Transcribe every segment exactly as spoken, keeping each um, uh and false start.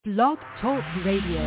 Blog Talk Radio.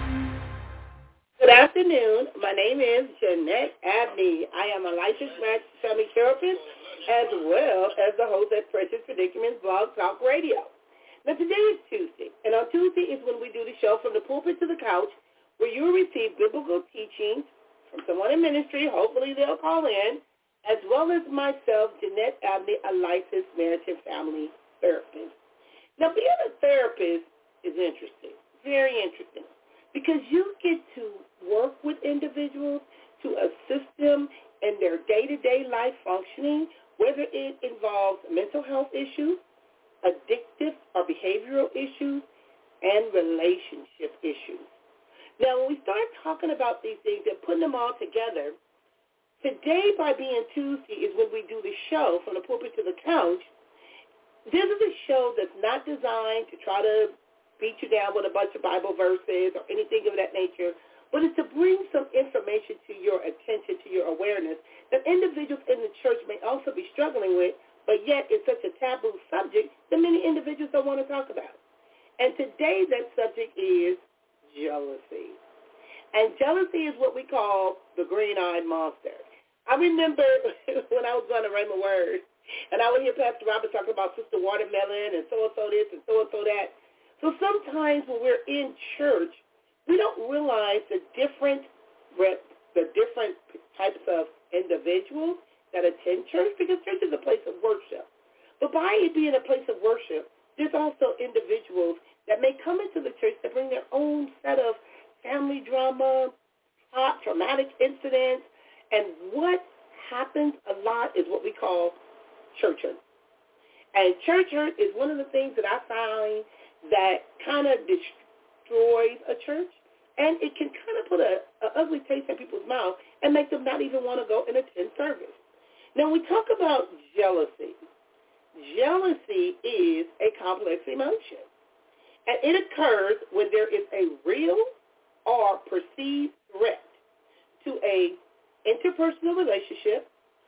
Good afternoon. My name is Jeanette Abney. I am a licensed marriage family therapist as well as the host at Precious Predicaments Blog Talk Radio. Now today is Tuesday, and on Tuesday is when we do the show From the Pulpit to the Couch, where you will receive biblical teachings from someone in ministry. Hopefully they'll call in, as well as myself, Jeanette Abney, a licensed marriage and family therapist. Now being a therapist is interesting, very interesting, because you get to work with individuals to assist them in their day-to-day life functioning, whether it involves mental health issues, addictive or behavioral issues, and relationship issues. Now, when we start talking about these things and putting them all together, today, by being Tuesday, is when we do the show From the Pulpit to the Couch. This is a show that's not designed to try to beat you down with a bunch of Bible verses or anything of that nature, but it's to bring some information to your attention, to your awareness, that individuals in the church may also be struggling with, but yet it's such a taboo subject that many individuals don't want to talk about. And today that subject is jealousy. And jealousy is what we call the green-eyed monster. I remember when I was going to Rhema Word, and I would hear Pastor Robert talk about Sister Watermelon and so-and-so this and so-and-so that. So sometimes when we're in church, we don't realize the different the different types of individuals that attend church, because church is a place of worship. But by it being a place of worship, there's also individuals that may come into the church that bring their own set of family drama, traumatic incidents, and what happens a lot is what we call church hurt. And church hurt is one of the things that I find that kind of destroys a church, and it can kind of put a, a ugly taste in people's mouth and make them not even want to go and attend service. Now, we talk about jealousy. Jealousy is a complex emotion, and it occurs when there is a real or perceived threat to a interpersonal relationship,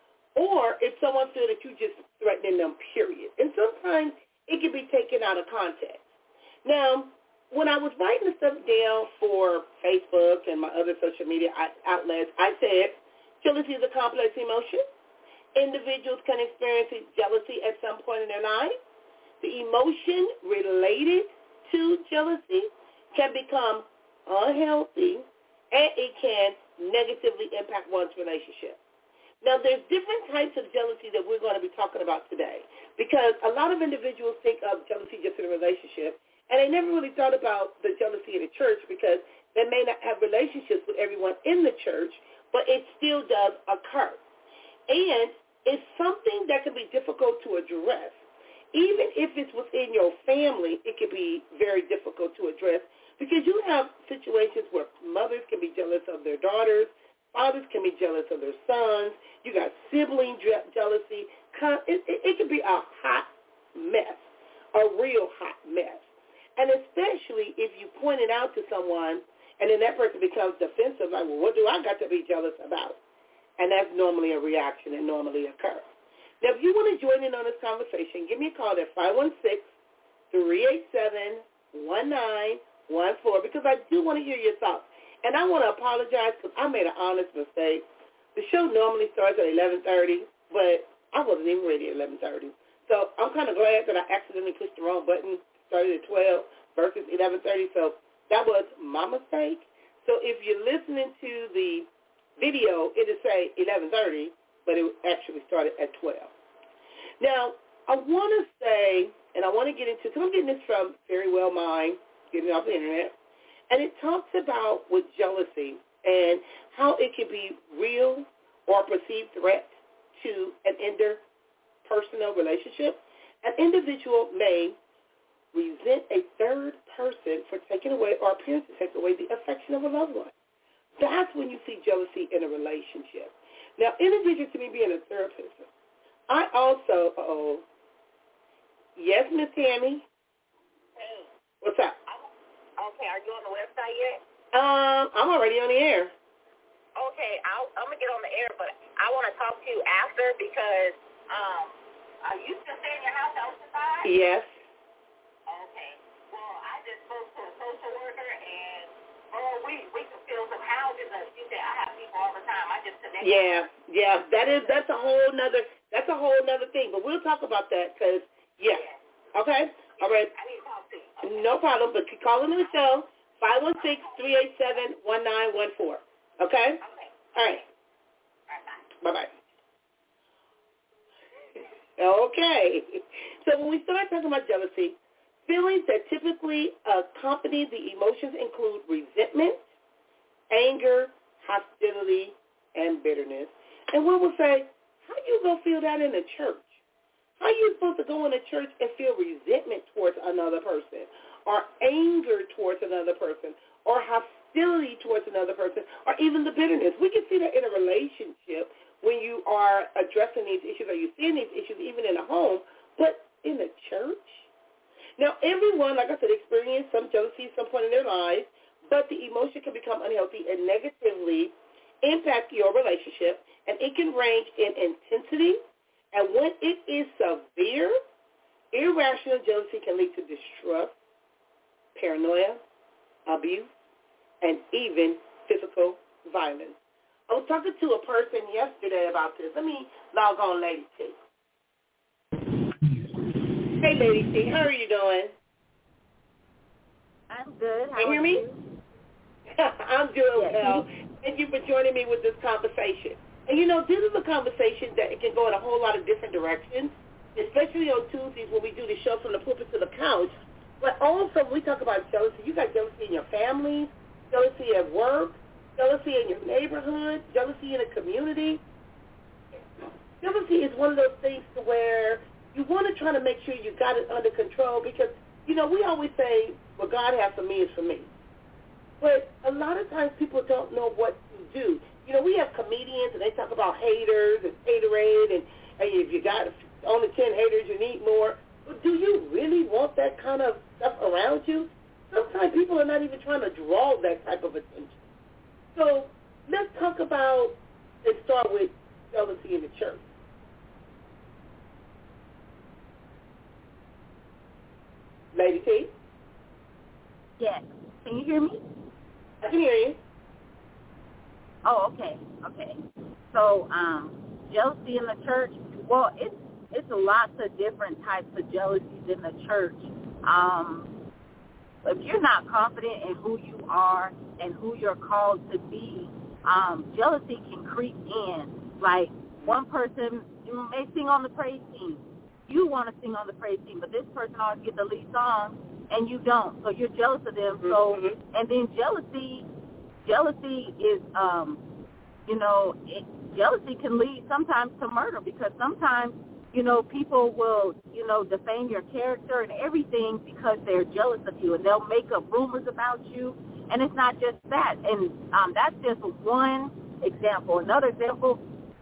or if someone feels that you're just threatening them, period. And sometimes it can be taken out of context. Now, when I was writing the stuff down for Facebook and my other social media outlets, I said jealousy is a complex emotion. Individuals can experience jealousy at some point in their life. The emotion related to jealousy can become unhealthy, and it can negatively impact one's relationship. Now, there's different types of jealousy that we're going to be talking about today, because a lot of individuals think of jealousy just in a relationship, and they never really thought about the jealousy in the church, because they may not have relationships with everyone in the church, but it still does occur. And it's something that can be difficult to address. Even if it's within your family, it can be very difficult to address, because you have situations where mothers can be jealous of their daughters, fathers can be jealous of their sons, you got sibling jealousy. It, it, it can be a hot mess, a real hot mess. And especially if you point it out to someone and then that person becomes defensive, like, well, what do I got to be jealous about? And that's normally a reaction that normally occurs. Now, if you want to join in on this conversation, give me a call at five one six, three eight seven, one nine one four, because I do want to hear your thoughts. And I want to apologize because I made an honest mistake. The show normally starts at eleven thirty, but I wasn't even ready at eleven thirty. So I'm kind of glad that I accidentally pushed the wrong button, started at twelve versus eleven thirty. So that was my mistake. So if you're listening to the video, it'll say eleven thirty, but it actually started at twelve. Now, I want to say, and I want to get into, because I'm getting this from Very Well Mind, getting it off the internet, and it talks about with jealousy and how it can be real or perceived threat to an interpersonal relationship. An individual may resent a third person for taking away or appears to take away the affection of a loved one. That's when you see jealousy in a relationship. Now, in addition to me being a therapist, I also, uh-oh, yes, Miss Tammy? Hey. What's up? Okay, are you on the website yet? Um, I'm already on the air. Okay, I'll, I'm going to get on the air, but I want to talk to you after because um, are you still staying in your house outside? Yes. Okay. Well, I just spoke to a social Yeah, yeah, that is, that's a whole nother, that's a whole nother thing, but we'll talk about that because, yeah, okay, all right, no problem, but keep calling the show, five one six, three eight seven, one nine one four, okay? All right, bye-bye. Okay, so when we start talking about jealousy, feelings that typically accompany the emotions include resentment, anger, hostility, and bitterness. And one will say, how you going to feel that in the church? How are you supposed to go in the church and feel resentment towards another person, or anger towards another person, or hostility towards another person, or even the bitterness? We can see that in a relationship when you are addressing these issues, or you're seeing these issues even in a home, but in the church? Now, everyone, like I said, experienced some jealousy at some point in their lives, but the emotion can become unhealthy and negatively impact your relationship, and it can range in intensity, and when it is severe, irrational jealousy can lead to distrust, paranoia, abuse, and even physical violence. I was talking to a person yesterday about this. Let me log on, Lady T. Hey, Lady T, how are you doing? I'm good. How Can you hear me? I'm doing yes. well. Thank you for joining me with this conversation. And, you know, this is a conversation that it can go in a whole lot of different directions, especially on Tuesdays when we do the show From the Pulpit to the Couch. But also, we talk about jealousy. You got jealousy in your family, jealousy at work, jealousy in your neighborhood, jealousy in a community. Jealousy is one of those things to where you want to try to make sure you got it under control because, you know, we always say, what God has for me is for me. But a lot of times people don't know what to do. You know, we have comedians, and they talk about haters and haterade, and hey, if you got only ten haters, you need more. But do you really want that kind of stuff around you? Sometimes people are not even trying to draw that type of attention. So let's talk about and start with jealousy in the church. Lady T? Yes. Can you hear me? I can hear you. Oh, okay, okay. So, um, jealousy in the church, well, it's it's lots of different types of jealousies in the church. Um, if you're not confident in who you are and who you're called to be, um, jealousy can creep in. Like, one person may sing on the praise team. You want to sing on the praise team, but this person always gets the lead song, and you don't. So you're jealous of them. Mm-hmm. So, and then jealousy, jealousy is, um, you know, it, jealousy can lead sometimes to murder because sometimes, you know, people will, you know, defame your character and everything because they're jealous of you, and they'll make up rumors about you. And it's not just that. And um, that's just one example. Another example,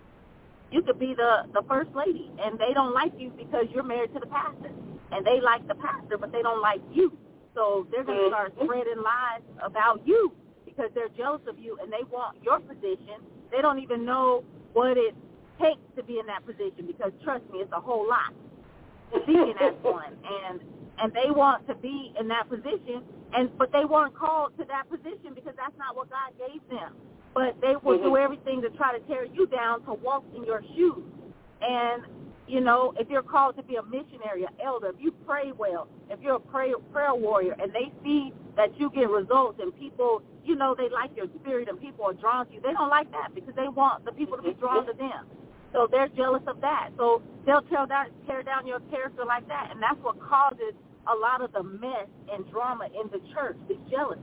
you could be the, the first lady, and they don't like you because you're married to the pastor. And they like the pastor, but they don't like you. So they're going to start spreading lies about you because they're jealous of you, and they want your position. They don't even know what it takes to be in that position because, trust me, it's a whole lot speaking as one. And and they want to be in that position, and but they weren't called to that position because that's not what God gave them. But they will mm-hmm. do everything to try to tear you down to walk in your shoes. And, you know, if you're called to be a missionary, an elder, if you pray well, if you're a prayer, prayer warrior, and they see that you get results and people, you know, they like your spirit and people are drawn to you, they don't like that because they want the people to be drawn to them. So they're jealous of that. So they'll tear down, tear down your character like that, and that's what causes a lot of the mess and drama in the church, is jealousy.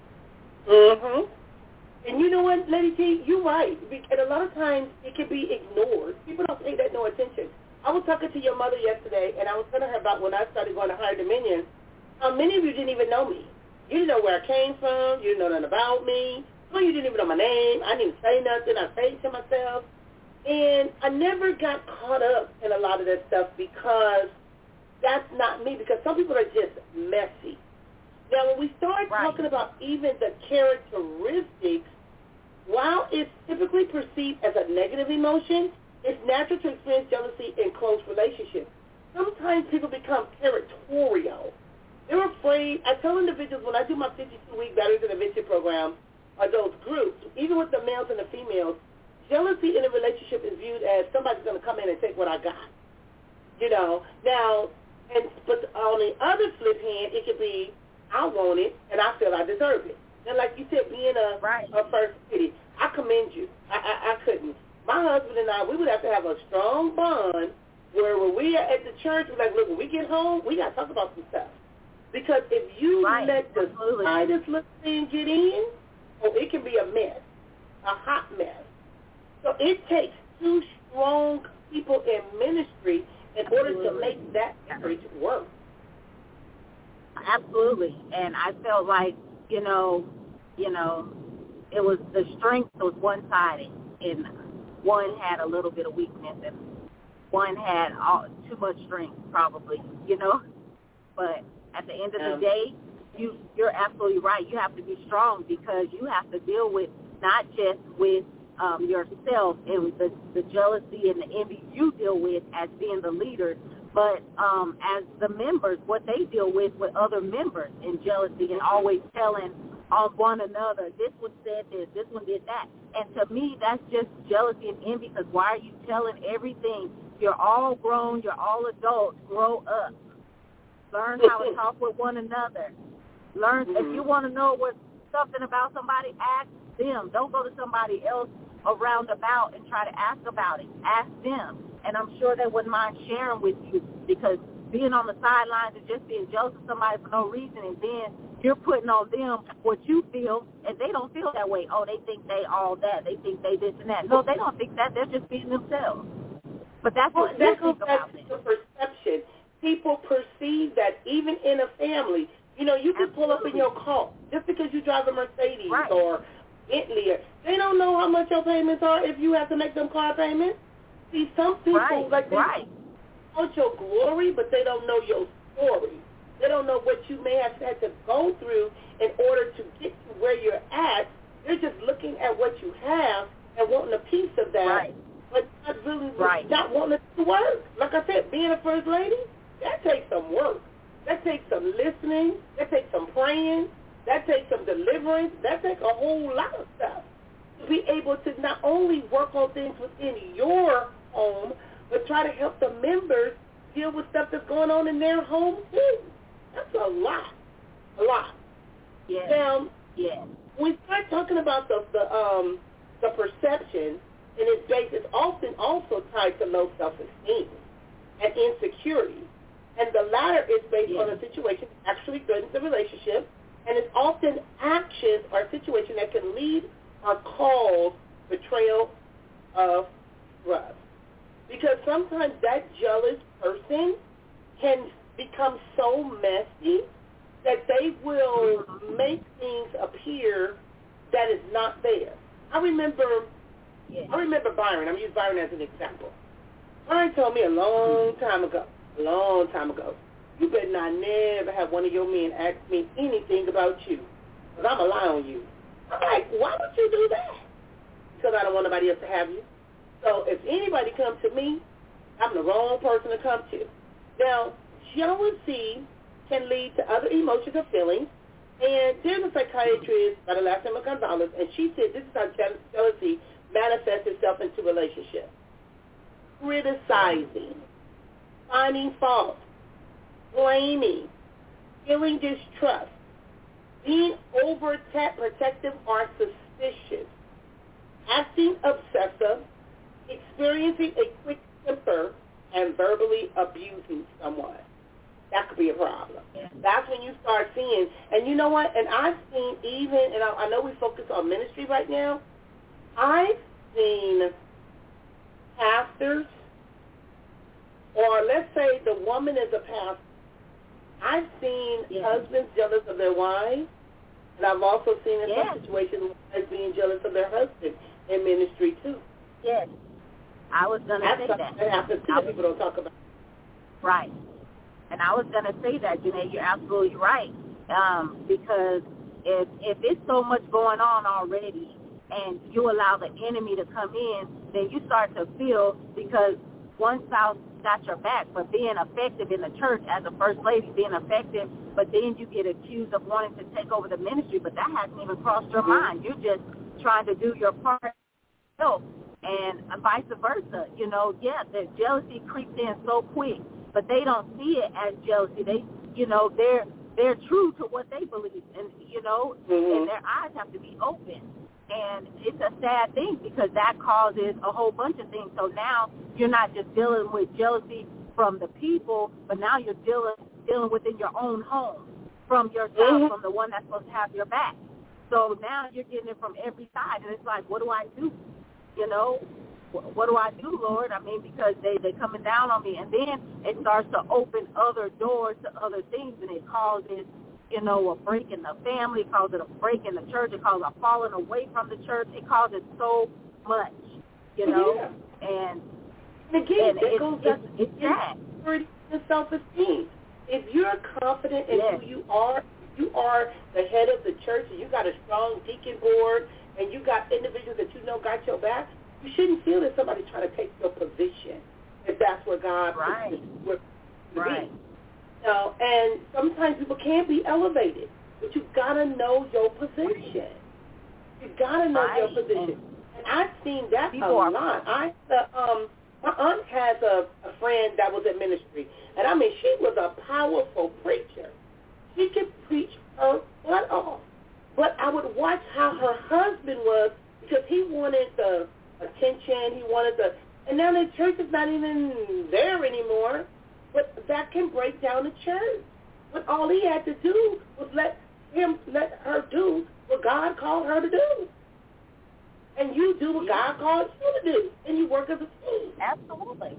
Mm-hmm. And you know what, Lady T, you're right. And a lot of times it can be ignored. People don't pay that no attention. I was talking to your mother yesterday, and I was telling her about when I started going to Higher Dominion. How many of you didn't even know me? You didn't know where I came from. You didn't know nothing about me. Some of you didn't even know my name. I didn't even say nothing. I stayed to myself. And I never got caught up in a lot of that stuff because that's not me, because some people are just messy. Now, when we start right. talking about even the characteristics, while it's typically perceived as a negative emotion, it's natural to experience jealousy in close relationships. Sometimes people become territorial. They're afraid. I tell individuals when I do my fifty-two week Batteries Intervention program, or those groups, even with the males and the females, jealousy in a relationship is viewed as somebody's going to come in and take what I got. You know, now, and but on the other flip hand, it could be, I want it, and I feel I deserve it. And like you said, being a, right. a first lady, I commend you. I, I, I couldn't. My husband and I, we would have to have a strong bond where when we are at the church, we're like, look, when we get home, we got to talk about some stuff. Because if you right. let the Absolutely. slightest little thing get in, oh, it can be a mess, a hot mess. So it takes two strong people in ministry in order Absolutely. to make that marriage work. Absolutely. And I felt like, you know, you know, it was the strength was one-sided, and one had a little bit of weakness, and one had all, too much strength, probably, you know. But at the end of the day, you, you're absolutely right. You have to be strong because you have to deal with not just with um, yourself and the, the jealousy and the envy you deal with as being the leader, but um, as the members, what they deal with with other members in jealousy and always telling on one another, this one said this, this one did that. And to me, that's just jealousy and envy, because why are you telling everything? You're all grown. You're all adults. Grow up. Learn how to talk with one another. Learn, mm-hmm. if you want to know what something about somebody, ask them. Don't go to somebody else around about and try to ask about it. Ask them. And I'm sure they wouldn't mind sharing with you, because being on the sidelines and just being jealous of somebody for no reason, and then you're putting on them what you feel, and they don't feel that way. Oh, they think they all that. They think they this and that. No, they don't think that. They're just being themselves. But that's well, what that you goes think back about to it. the perception. People perceive that even in a family, you know, you can pull up in your car just because you drive a Mercedes right. or Bentley. They don't know how much your payments are if you have to make them car payments. See, some people, right. like they right. want your glory, but they don't know your story. They don't know what you may have had to go through in order to get to where you're at. They're just looking at what you have and wanting a piece of that, right. but not really right. not wanting to work. Like I said, being a first lady, that takes some work. That takes some listening. That takes some praying. That takes some deliverance. That takes a whole lot of stuff to be able to not only work on things within your home, but try to help the members deal with stuff that's going on in their home too. That's a lot, a lot. Yeah. Now, yeah. when we start talking about the the um the perception, and it's based, it's often also tied to low self-esteem and insecurity, and the latter is based yeah. on a situation that actually threatens the relationship, and it's often actions or a situation that can lead or cause betrayal of trust. Because sometimes that jealous person can become so messy that they will make things appear that is not there. I remember yeah. I remember Byron. I'm going to use Byron as an example. Byron told me a long time ago, a long time ago, you better not never have one of your men ask me anything about you, because I'm going to lie on you. I'm like, why would you do that? Because I don't want nobody else to have you. So if anybody comes to me, I'm the wrong person to come to. Now, jealousy can lead to other emotions or feelings. And there's a psychiatrist by the last name of Gonzalez, and she said this is how jealousy manifests itself into relationships. Criticizing, finding fault, blaming, feeling distrust, being overprotective or suspicious, acting obsessive, experiencing a quick temper, and verbally abusing someone. That could be a problem. Yeah. That's when you start seeing, and you know what, and I've seen even, and I, I know we focus on ministry right now, I've seen pastors, or let's say the woman is a pastor, I've seen yeah. husbands jealous of their wives, and I've also seen in yeah. some situations wives being jealous of their husband in ministry too. Yes. I was going to say that. That happens too. People don't talk about. Right. And I was going to say that, Janae, you're absolutely right. Um, because if if it's so much going on already and you allow the enemy to come in, then you start to feel, because one spouse got your back, but being effective in the church as a first lady, being effective, but then you get accused of wanting to take over the ministry, but that hasn't even crossed your mind. You're just trying to do your part. So, and vice versa. You know, yeah, the jealousy creeps in so quick, but they don't see it as jealousy. They, you know, they're they're true to what they believe, and you know, mm-hmm. and their eyes have to be open. And it's a sad thing because that causes a whole bunch of things. So now you're not just dealing with jealousy from the people, but now you're dealing dealing within your own home, from yourself, mm-hmm. from the one that's supposed to have your back. So now you're getting it from every side, and it's like, what do I do? You know, what do I do, Lord? I mean, because they, they're coming down on me. And then it starts to open other doors to other things, and it causes, you know, a break in the family. It causes a break in the church. It causes a falling away from the church. It causes so much, you know. Yeah. And, and again, and it it's, goes it's, it's, it's sad. And self-esteem. If you're confident in yes. who you are, you are the head of the church, and you got a strong deacon board, and you got individuals that you know got your back, you shouldn't feel that somebody's trying to take your position if that's where God right. puts you to right. be. So, and sometimes people can't be elevated, but you got to know your position. You got to know right. your position. And, and I've seen that a are- lot. I the, um. My aunt has a, a friend that was in ministry, and I mean, she was a powerful preacher. She could preach her butt off. But I would watch how her husband was because he wanted the attention, he wanted the, and now the church is not even there anymore. But that can break down the church. But all he had to do was let him, let her do what God called her to do. And you do what God called you to do, and you work as a team. Absolutely.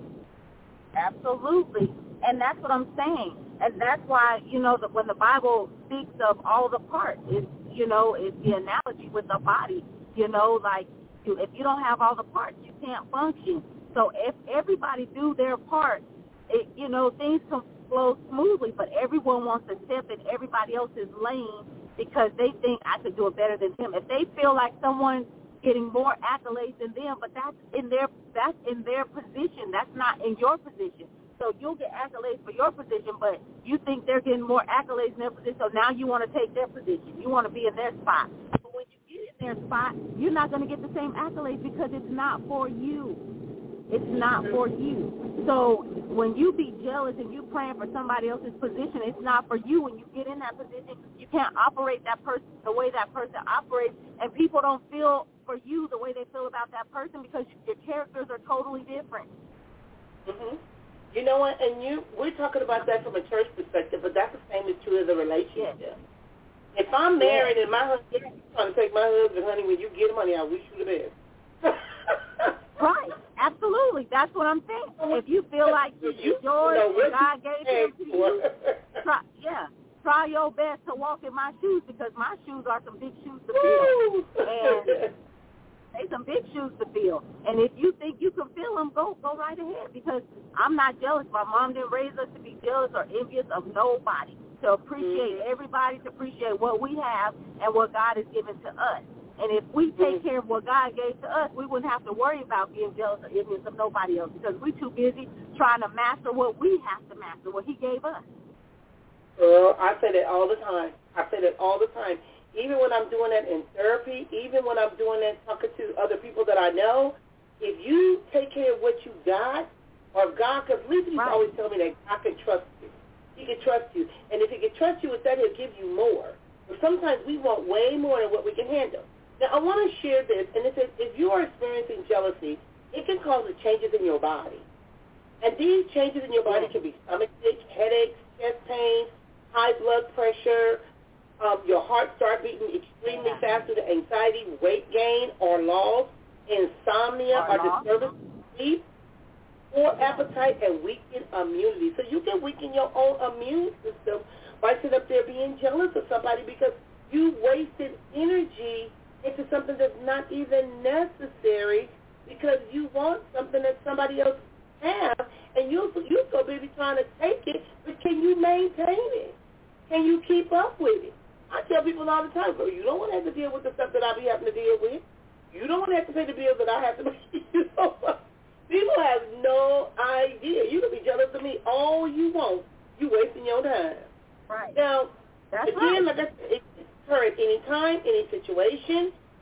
Absolutely. And that's what I'm saying. And that's why, you know, that when the Bible speaks of all the parts, it's, you know, it's the analogy with the body. You know, like, you, if you don't have all the parts, you can't function. So if everybody do their part, it, you know, things can flow smoothly, but everyone wants to step in everybody else's lane because they think I could do it better than him. If they feel like someone getting more accolades than them, but that's in their that's in their position. That's not in your position. So you'll get accolades for your position, but you think they're getting more accolades in their position, so now you want to take their position. You want to be in their spot. But when you get in their spot, you're not going to get the same accolades because it's not for you. It's not for you. So when you be jealous and you praying for somebody else's position, it's not for you. When you get in that position, you can't operate that person the way that person operates, and people don't feel for you the way they feel about that person because your characters are totally different. Mm-hmm. You know what? And you, we're talking about that from a church perspective, but that's the same is true as a relationship. Yes. If I'm married and my husband is trying to take my husband, honey, when you get money, I wish you the best. Right. Absolutely. That's what I'm saying. If you feel like it's yours and God gave them to you, try, yeah, try your best to walk in my shoes because my shoes are some big shoes to fill. And they some big shoes to fill. And if you think you can fill them, go go right ahead because I'm not jealous. My mom didn't raise us to be jealous or envious of nobody. To appreciate mm-hmm. everybody, to appreciate what we have and what God has given to us. And if we take care of what God gave to us, we wouldn't have to worry about being jealous or envious of nobody else because we're too busy trying to master what we have to master, what he gave us. Girl, I say that all the time. I say that all the time. Even when I'm doing that in therapy, even when I'm doing that talking to other people that I know, if you take care of what you got, or God, because Lisa used to always tell me that God can trust you. He can trust you. And if he can trust you with that, he'll give you more. But sometimes we want way more than what we can handle. Now, I want to share this, and it says if you are experiencing jealousy, it can cause changes in your body. And these changes in your body can be stomach aches, headaches, chest pains, high blood pressure, um, your heart start beating extremely yeah. fast due to anxiety, weight gain or loss, insomnia or, or disturbance of sleep, poor appetite, and weakened immunity. So you can weaken your own immune system by sitting up there being jealous of somebody because you wasted energy into something that's not even necessary because you want something that somebody else has, and you you so busy trying to take it, but can you maintain it? Can you keep up with it? I tell people all the time, bro, you don't want to have to deal with the stuff that I be having to deal with. You don't want to have to pay the bills that I have to pay. You know, people have no idea. You can be jealous of me all you want. You wasting your time. Right. Now, That's again, right. like I said, it, her at any time, any situation.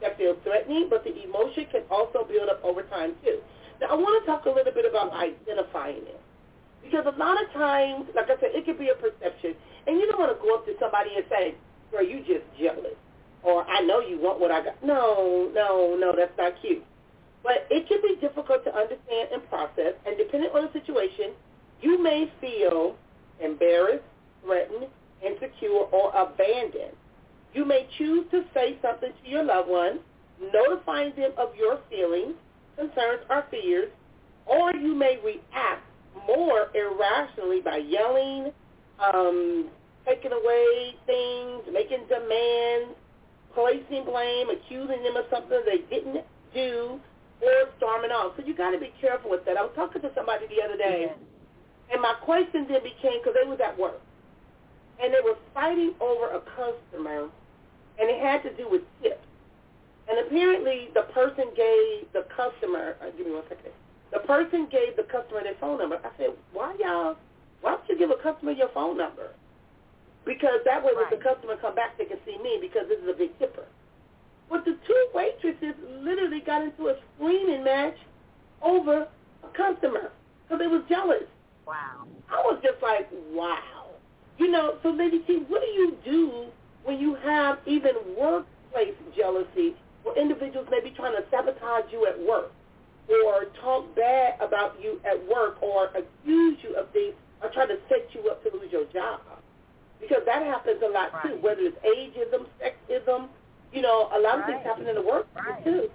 that feels threatening, but the emotion can also build up over time too. Now, I want to talk a little bit about identifying it. Because a lot of times, like I said, it could be a perception. And you don't want to go up to somebody and say, girl, you just jealous. Or I know you want what I got. No, no, no, that's not cute. But it can be difficult to understand and process. And depending on the situation, you may feel embarrassed, threatened, insecure, or abandoned. You may choose to say something to your loved one, notifying them of your feelings, concerns, or fears, or you may react more irrationally by yelling, um, taking away things, making demands, placing blame, accusing them of something they didn't do, or storming off. So you got to be careful with that. I was talking to somebody the other day, and my question then became, because they was at work, and they were fighting over a customer, and it had to do with tips. And apparently the person gave the customer, uh, give me one second, the person gave the customer their phone number. I said, why y'all, why don't you give a customer your phone number? Because that way right. when the customer come back, they can see me because this is a big tipper. But the two waitresses literally got into a screaming match over a customer because they was jealous. Wow. I was just like, wow. You know, so Lady T, what do you do when you have even workplace jealousy where individuals may be trying to sabotage you at work or talk bad about you at work or accuse you of things or try to set you up to lose your job? Because that happens a lot, right. too, whether it's ageism, sexism. You know, a lot of right. things happen in the workplace, right. too.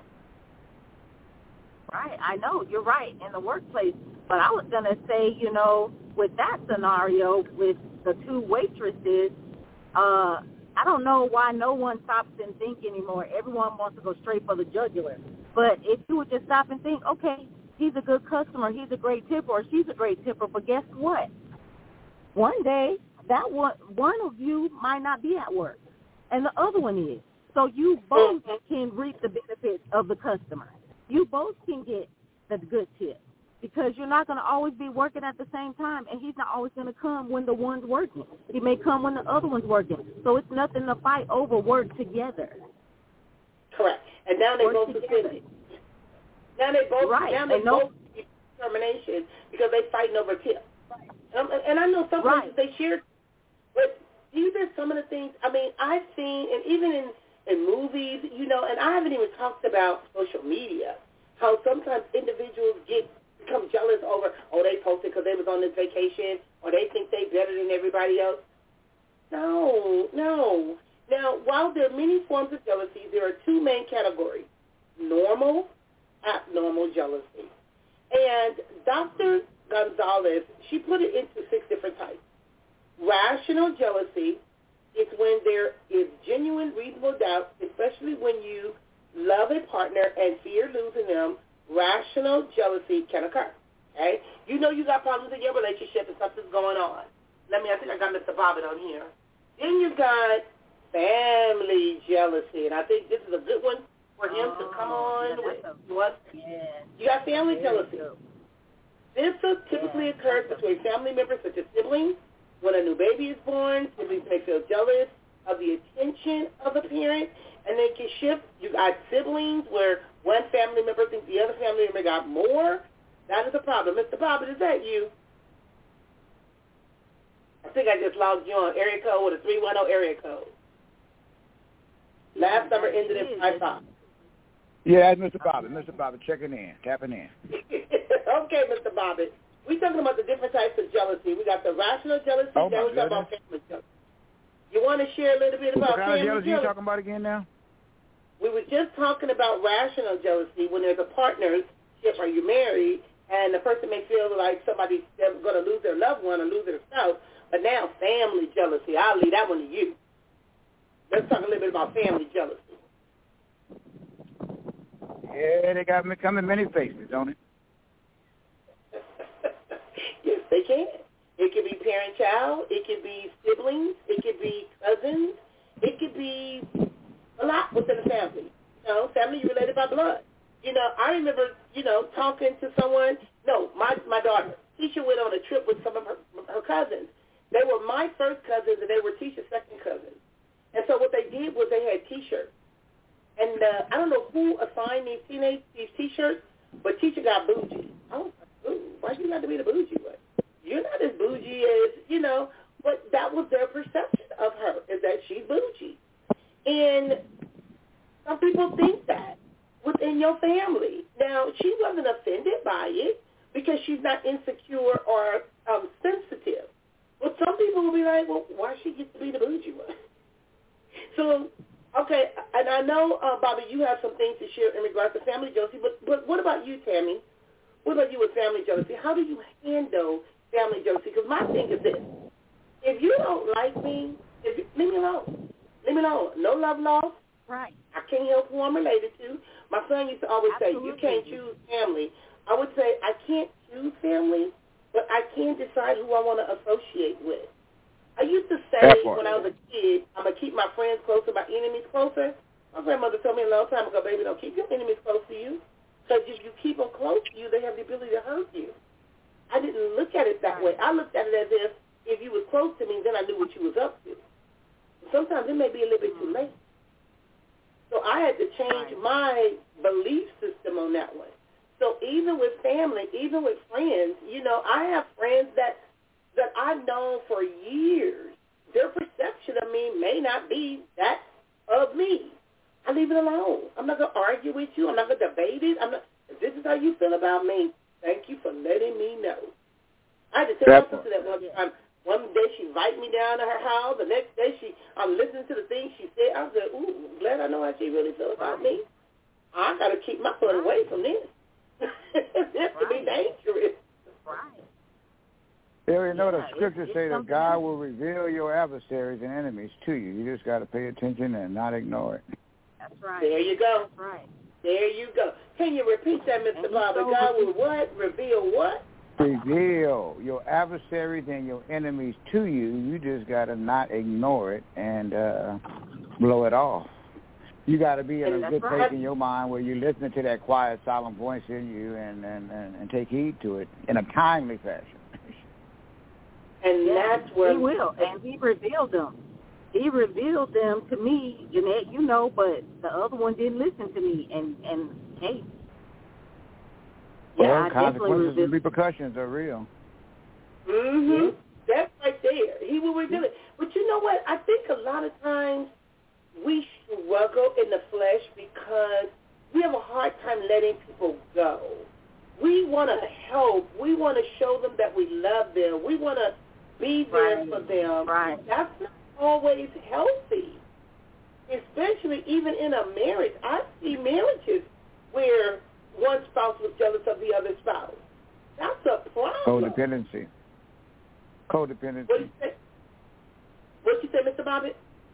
Right. I know. You're right, in the workplace. But I was going to say, you know, with that scenario with the two waitresses, uh, I don't know why no one stops and think anymore. Everyone wants to go straight for the jugular. But if you would just stop and think, okay, he's a good customer, he's a great tipper, or she's a great tipper, but guess what? One day, that one, one of you might not be at work, and the other one is. So you both can reap the benefits of the customer. You both can get the good tip because you're not going to always be working at the same time, and he's not always going to come when the one's working. He may come when the other one's working. So it's nothing to fight over. Work together. Correct. And now they work both together. Now they both right. now they, they know. both get determination because they fighting over tips. Right. Um, and I know some places right. they share, but these are some of the things. I mean, I've seen, and even in in movies, you know, and I haven't even talked about social media, how sometimes individuals get become jealous over, oh, they posted because they was on this vacation, or they think they better than everybody else. No, no. Now, while there are many forms of jealousy, there are two main categories, normal, abnormal jealousy. And Doctor Gonzalez, she put it into six different types. Rational jealousy is when there is genuine, reasonable doubt, especially when you love a partner and fear losing them. Rational jealousy can occur. Okay, you know you got problems in your relationship and something's going on. Let me. I think I got Mister Bobbitt on here. Then you got family jealousy, and I think this is a good one for him oh, to come on yeah, with. a, what? Yeah. You got family jealousy. Good. This typically yeah, occurs between family members such as siblings. When a new baby is born, siblings may feel jealous of the attention of the parent, and they can shift. You got siblings where one family member thinks the other family member got more. That is a problem. Mister Bobbitt, is that you? I think I just logged you on. Area code with a three one zero area code. Last number ended in five five. Yeah, that's Mister Bobbitt. Mister Bobbitt checking in, tapping in. Okay, Mister Bobbitt. We're talking about the different types of jealousy. We got the rational jealousy. Oh, now we're talking about family jealousy. You want to share a little bit about what kind family of jealousy? jealousy? You talking about again now? We were just talking about rational jealousy when there's a partnership or you're married and the person may feel like somebody's going to lose their loved one or lose their spouse. But now family jealousy, I'll leave that one to you. Let's talk a little bit about family jealousy. Yeah, they got me coming many faces, don't it? Yes, they can. It could be parent-child. It could be siblings. It could be cousins. It could be a lot within the family. You know, family related by blood. You know, I remember, you know, talking to someone. No, my my daughter. Tisha went on a trip with some of her, her cousins. They were my first cousins, and they were Tisha's second cousins. And so what they did was they had T-shirts. And uh, I don't know who assigned these teenage these T-shirts, but teacher got bougie. I was like, ooh, why you got to be the bougie one? You're not as bougie as, you know, but that was their perception of her, is that she's bougie. And some people think that within your family. Now, she wasn't offended by it because she's not insecure or um, sensitive. But some people will be like, well, why she get to be the bougie one? So, okay, and I know, uh, Bobby, you have some things to share in regards to family jealousy, but, but what about you, Tammy? What about you with family jealousy? How do you handle family jealousy? Because my thing is this. If you don't like me, if you, leave me alone. Leave me alone. No love lost. Right. I can't help who I'm related to. My son used to always Absolutely. say, you can't choose family. I would say, I can't choose family, but I can decide who I want to associate with. I used to say when I was a kid, I'm going to keep my friends closer, my enemies closer. My grandmother told me a long time ago, baby, don't keep your enemies close to you. Because if you keep them close to you, they have the ability to hurt you. I didn't look at it that way. I looked at it as if if you was close to me, then I knew what you was up to. Sometimes it may be a little bit too late. So I had to change my belief system on that one. So even with family, even with friends, you know, I have friends that that I've known for years. Their perception of me may not be that of me. I leave it alone. I'm not going to argue with you. I'm not going to debate it. I'm not. If this is how you feel about me, thank you for letting me know. I had to tell my sister that one time. One day she invited me down to her house. The next day she, I'm listening to the things she said. I said, ooh, glad I know how she really feels about me. I got to keep my foot away from this. This could be dangerous. Right. Yeah, you know, Yeah, the scriptures it's, say it's that God will reveal your adversaries and enemies to you. You just got to pay attention and not ignore it. That's right. There you go. That's right. There you go. Can you repeat that, Mister Bobby? so God will what? Reveal what? Reveal your adversaries and your enemies to you. You just got to not ignore it and uh, blow it off. You got to be in And a good right. place in your mind where you're listening to that quiet, solemn voice in you and, and, and, and take heed to it in a timely fashion. And Yeah, that's where he will, and he revealed them. He revealed them to me, Jeanette, you know, but the other one didn't listen to me, and, and hey, Well, yeah, I consequences definitely and repercussions are real. Mm-hmm. Yeah. That's right there. He will reveal it. But you know what? I think a lot of times we struggle in the flesh because we have a hard time letting people go. We want to help. We want to show them that we love them. We want to be there Right. for them. Right. That's not always healthy, especially even in a marriage. I see marriages where one spouse was jealous of the other spouse. That's a problem. Codependency. Codependency. What you say, what you say, Mister Bobbitt?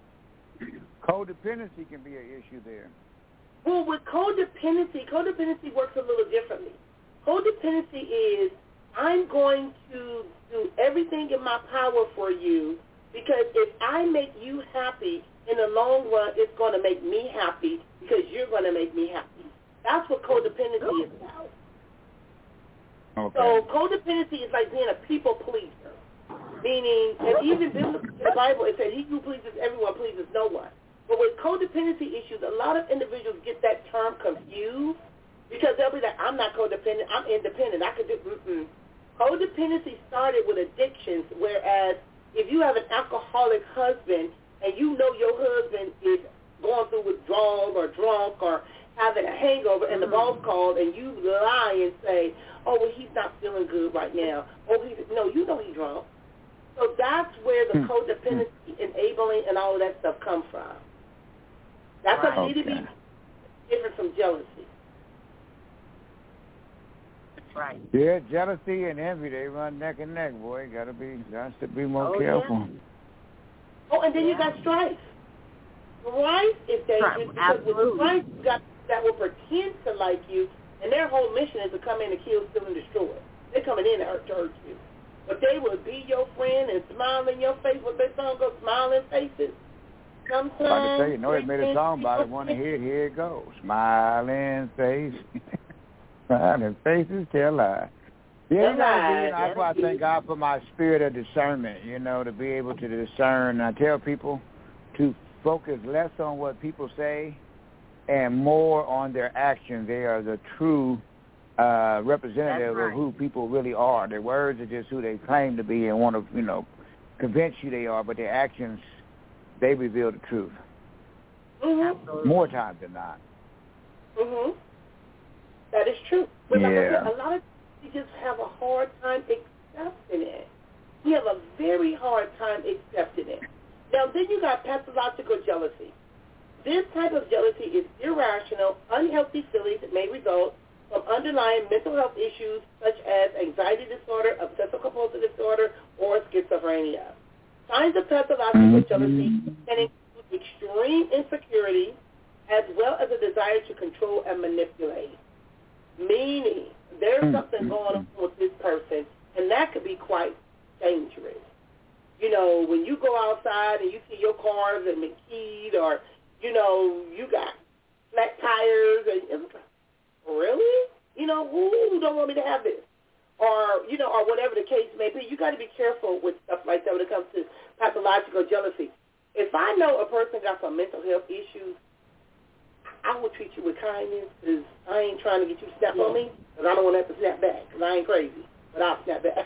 Codependency can be an issue there. Well, with codependency, codependency works a little differently. Codependency is I'm going to do everything in my power for you because if I make you happy, in the long run, it's going to make me happy because you're going to make me happy. That's what codependency is about. Okay. So codependency is like being a people pleaser, meaning, and even in the Bible it says, he who pleases everyone pleases no one. But with codependency issues, a lot of individuals get that term confused because they'll be like, I'm not codependent, I'm independent, I could do, mm-mm. Codependency started with addictions, whereas if you have an alcoholic husband and you know your husband is going through withdrawal or drunk or having a hangover and the boss called and you lie and say, oh, well, he's not feeling good right now. Oh, he's, no, you know he's drunk. So that's where the codependency, enabling, and all of that stuff come from. That's Right. what need to be different from jealousy. Right. Yeah, jealousy and envy, they run neck and neck, boy. Gotta be, got to be more Oh, careful. yeah. Oh, and then Yeah. you got strife. Strife is dangerous Right. because Absolutely. with strife, you got that will pretend to like you, and their whole mission is to come in and kill, steal, and destroy. They're coming in to hurt, to hurt you. But they will be your friend and smile in your face. What their song goes, smiling faces. Sometimes. Like I say, you know, they made a song about it. Want to hear it? Here it goes. Smiling face. Smiling faces tell lies. Yeah, you know, Lies. that's why I thank God for my spirit of discernment, you know, to be able to discern. I tell people to focus less on what people say and more on their actions. They are the true uh, representative right. of who people really are. Their words are just who they claim to be and want to, you know, convince you they are, but their actions, they reveal the truth. Mm-hmm. More times than not. Mm-hmm. That is true. But yeah. like I said, a lot of people just have a hard time accepting it. We have a very hard time accepting it. Now, then you got pathological jealousy. This type of jealousy is irrational, unhealthy feelings that may result from underlying mental health issues such as anxiety disorder, obsessive-compulsive disorder, or schizophrenia. Signs of pathological jealousy can include extreme insecurity as well as a desire to control and manipulate. Meaning, there's something going on with this person, and that could be quite dangerous. You know, when you go outside and you see your cars and been keyed, or, you know, you got flat tires, and it's like, really? You know, who don't want me to have this? Or, you know, or whatever the case may be. You got to be careful with stuff like that when it comes to pathological jealousy. If I know a person got some mental health issues, I will treat you with kindness, because I ain't trying to get you to snap on me, because I don't want to have to snap back, because I ain't crazy, but I'll snap back.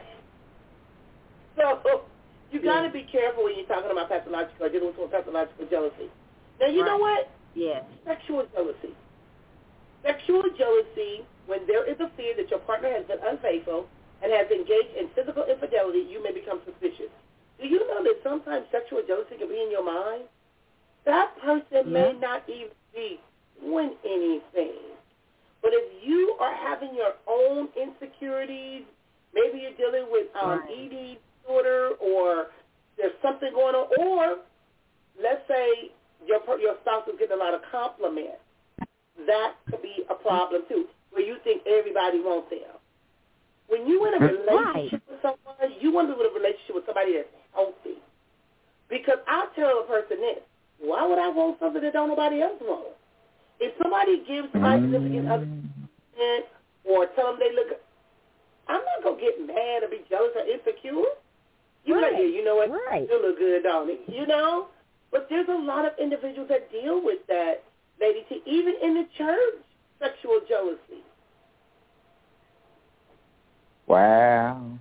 So you got to yeah. be careful when you're talking about pathological or dealing with pathological jealousy. Now, you right. know what? Yeah. Sexual jealousy. Sexual jealousy, when there is a fear that your partner has been unfaithful and has engaged in physical infidelity, you may become suspicious. Do you know that sometimes sexual jealousy can be in your mind? That person yeah. may not even be doing anything. But if you are having your own insecurities, maybe you're dealing with um, right. E D disorder, or there's something going on, or let's say your your spouse is getting a lot of compliments, that could be a problem too, where you think everybody wants them. When you're in a relationship right. with someone, you want to be in a relationship with somebody that's healthy. Because I'll tell a person this, why would I want something that don't nobody else want? If somebody gives my significant other or tell them they look, I'm not going to get mad or be jealous or insecure. You right. like, yeah, you know what? Right. You look good, don't it? You know? But there's a lot of individuals that deal with that, Lady T, even in the church, sexual jealousy. Wow.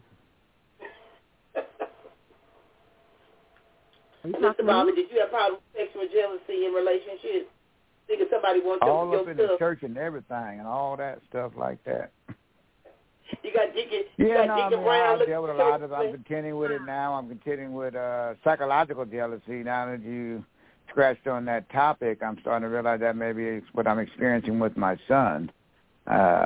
Mister Bobby, did you have problems with sexual jealousy in relationships? Thinking somebody wants all your, up your in stuff. the church and everything and all that stuff like that. You got Deacon, you yeah, got no, Deacon I mean, Brown. I deal with a lot of. I'm contending with it now. I'm contending with uh, psychological jealousy. Now that you scratched on that topic, I'm starting to realize that maybe it's what I'm experiencing with my son. Uh,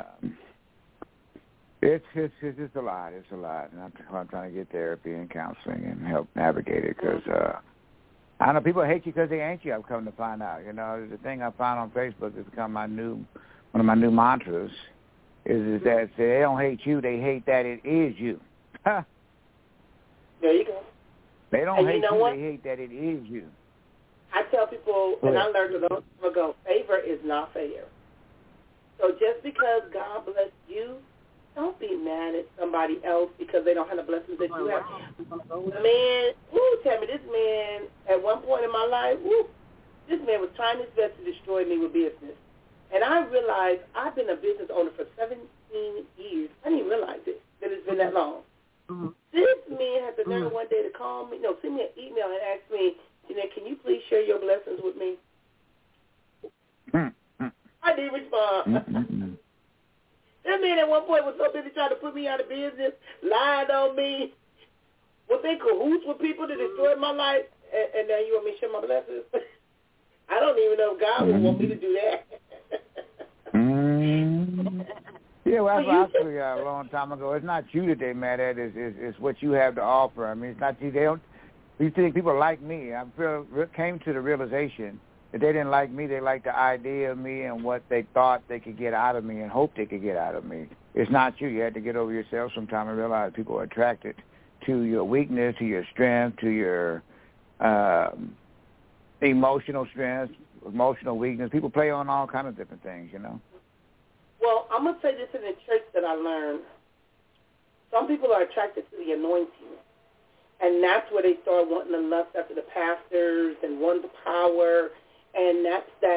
it's it's it's just a lot. It's a lot, and I'm, I'm trying to get therapy and counseling and help navigate it because. Uh, I know people hate you because they ain't you. I've come to find out. You know, the thing I found on Facebook has become my new, one of my new mantras, is, is that they don't hate you. They hate that it is you. There you go. They don't and hate you. Know you. What? They hate that it is you. I tell people, and I learned a long time ago, favor is not fair. So just because God bless you, don't be mad at somebody else because they don't have the blessings that you have. Man, woo, tell me, this man, at one point in my life, woo, this man was trying his best to destroy me with business. And I realized I've been a business owner for seventeen years. I didn't realize it, that it's been that long. Mm-hmm. This man had the nerve mm-hmm. one day to call me, no, send me an email and ask me, Jeanette, can you please share your blessings with me? Mm-hmm. I didn't respond. Mm-hmm. That man at one point was so busy trying to put me out of business, lied on me, was in cahoots with people to destroy my life, and, and now you want me to share my blessings? I don't even know if God would want me to do that. mm. Yeah, well, that's what I figured out a long time ago. It's not you that they're mad at, it's, it's, it's what you have to offer. I mean, it's not you. They don't, you think people like me. I feel, came to the realization that they didn't like me. They liked the idea of me and what they thought they could get out of me and hoped they could get out of me. It's not you. You had to get over yourself sometime and realize people are attracted to your weakness, to your strength, to your um, emotional strength, emotional weakness. People play on all kinds of different things, you know. Well, I'm going to say this in the church that I learned. Some people are attracted to the anointing, and that's where they start wanting to lust after the pastors and want the power. And that's that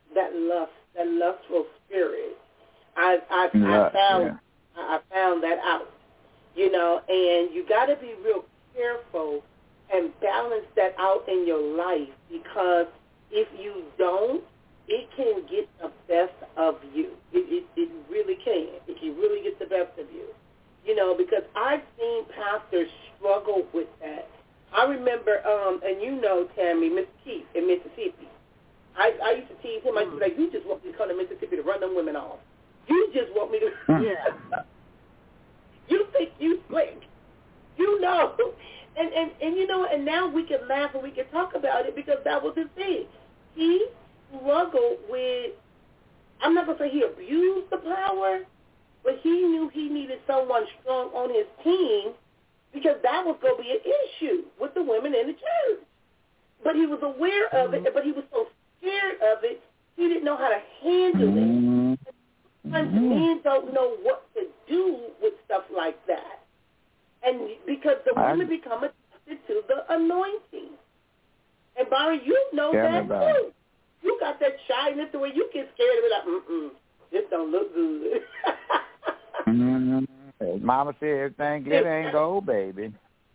that lust, that lustful spirit. I I, Lust, I found yeah. I found that out. You know, and you got to be real careful and balance that out in your life, because if you don't, it can get the best of you. It, it, it really can. It can really get the best of you. You know, because I've seen pastors struggle with that. I remember, um, and you know, Tammy, Mister Keith in Mississippi. I, I used to tease him. I used to be like, you just want me to come to Mississippi to run them women off. You just want me to. Yeah. You think you slick. You know. And, and, and, you know, and now we can laugh and we can talk about it because that was his thing. He struggled with, I'm not going to say he abused the power, but he knew he needed someone strong on his team because that was going to be an issue with the women in the church. But he was aware of it, but he was so scared of it, he didn't know how to handle it. Sometimes men don't know what to do with stuff like that. And because the women become addicted to the anointing. And, Barry, you know Tell that, too. You got that shyness the way you get scared of it, like, mm-mm, this don't look good. mm-hmm. As Mama said, everything glitter ain't gold, baby.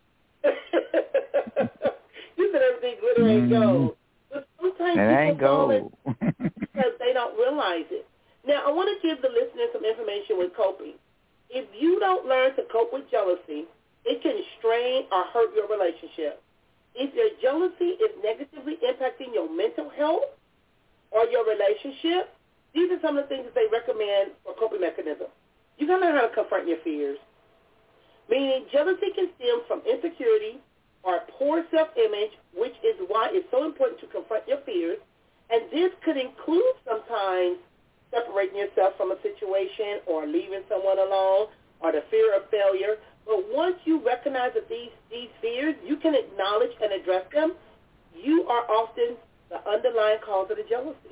You said everything glitter ain't gold. But sometimes it ain't people fall gold. in because they don't realize it. Now, I want to give the listeners some information with coping. If you don't learn to cope with jealousy, it can strain or hurt your relationship. If your jealousy is negatively impacting your mental health or your relationship, these are some of the things that they recommend for coping mechanisms. You got to learn how to confront your fears. Meaning jealousy can stem from insecurity or poor self-image, which is why it's so important to confront your fears. And this could include sometimes separating yourself from a situation or leaving someone alone or the fear of failure. But once you recognize that these, these fears, you can acknowledge and address them, you are often the underlying cause of the jealousy.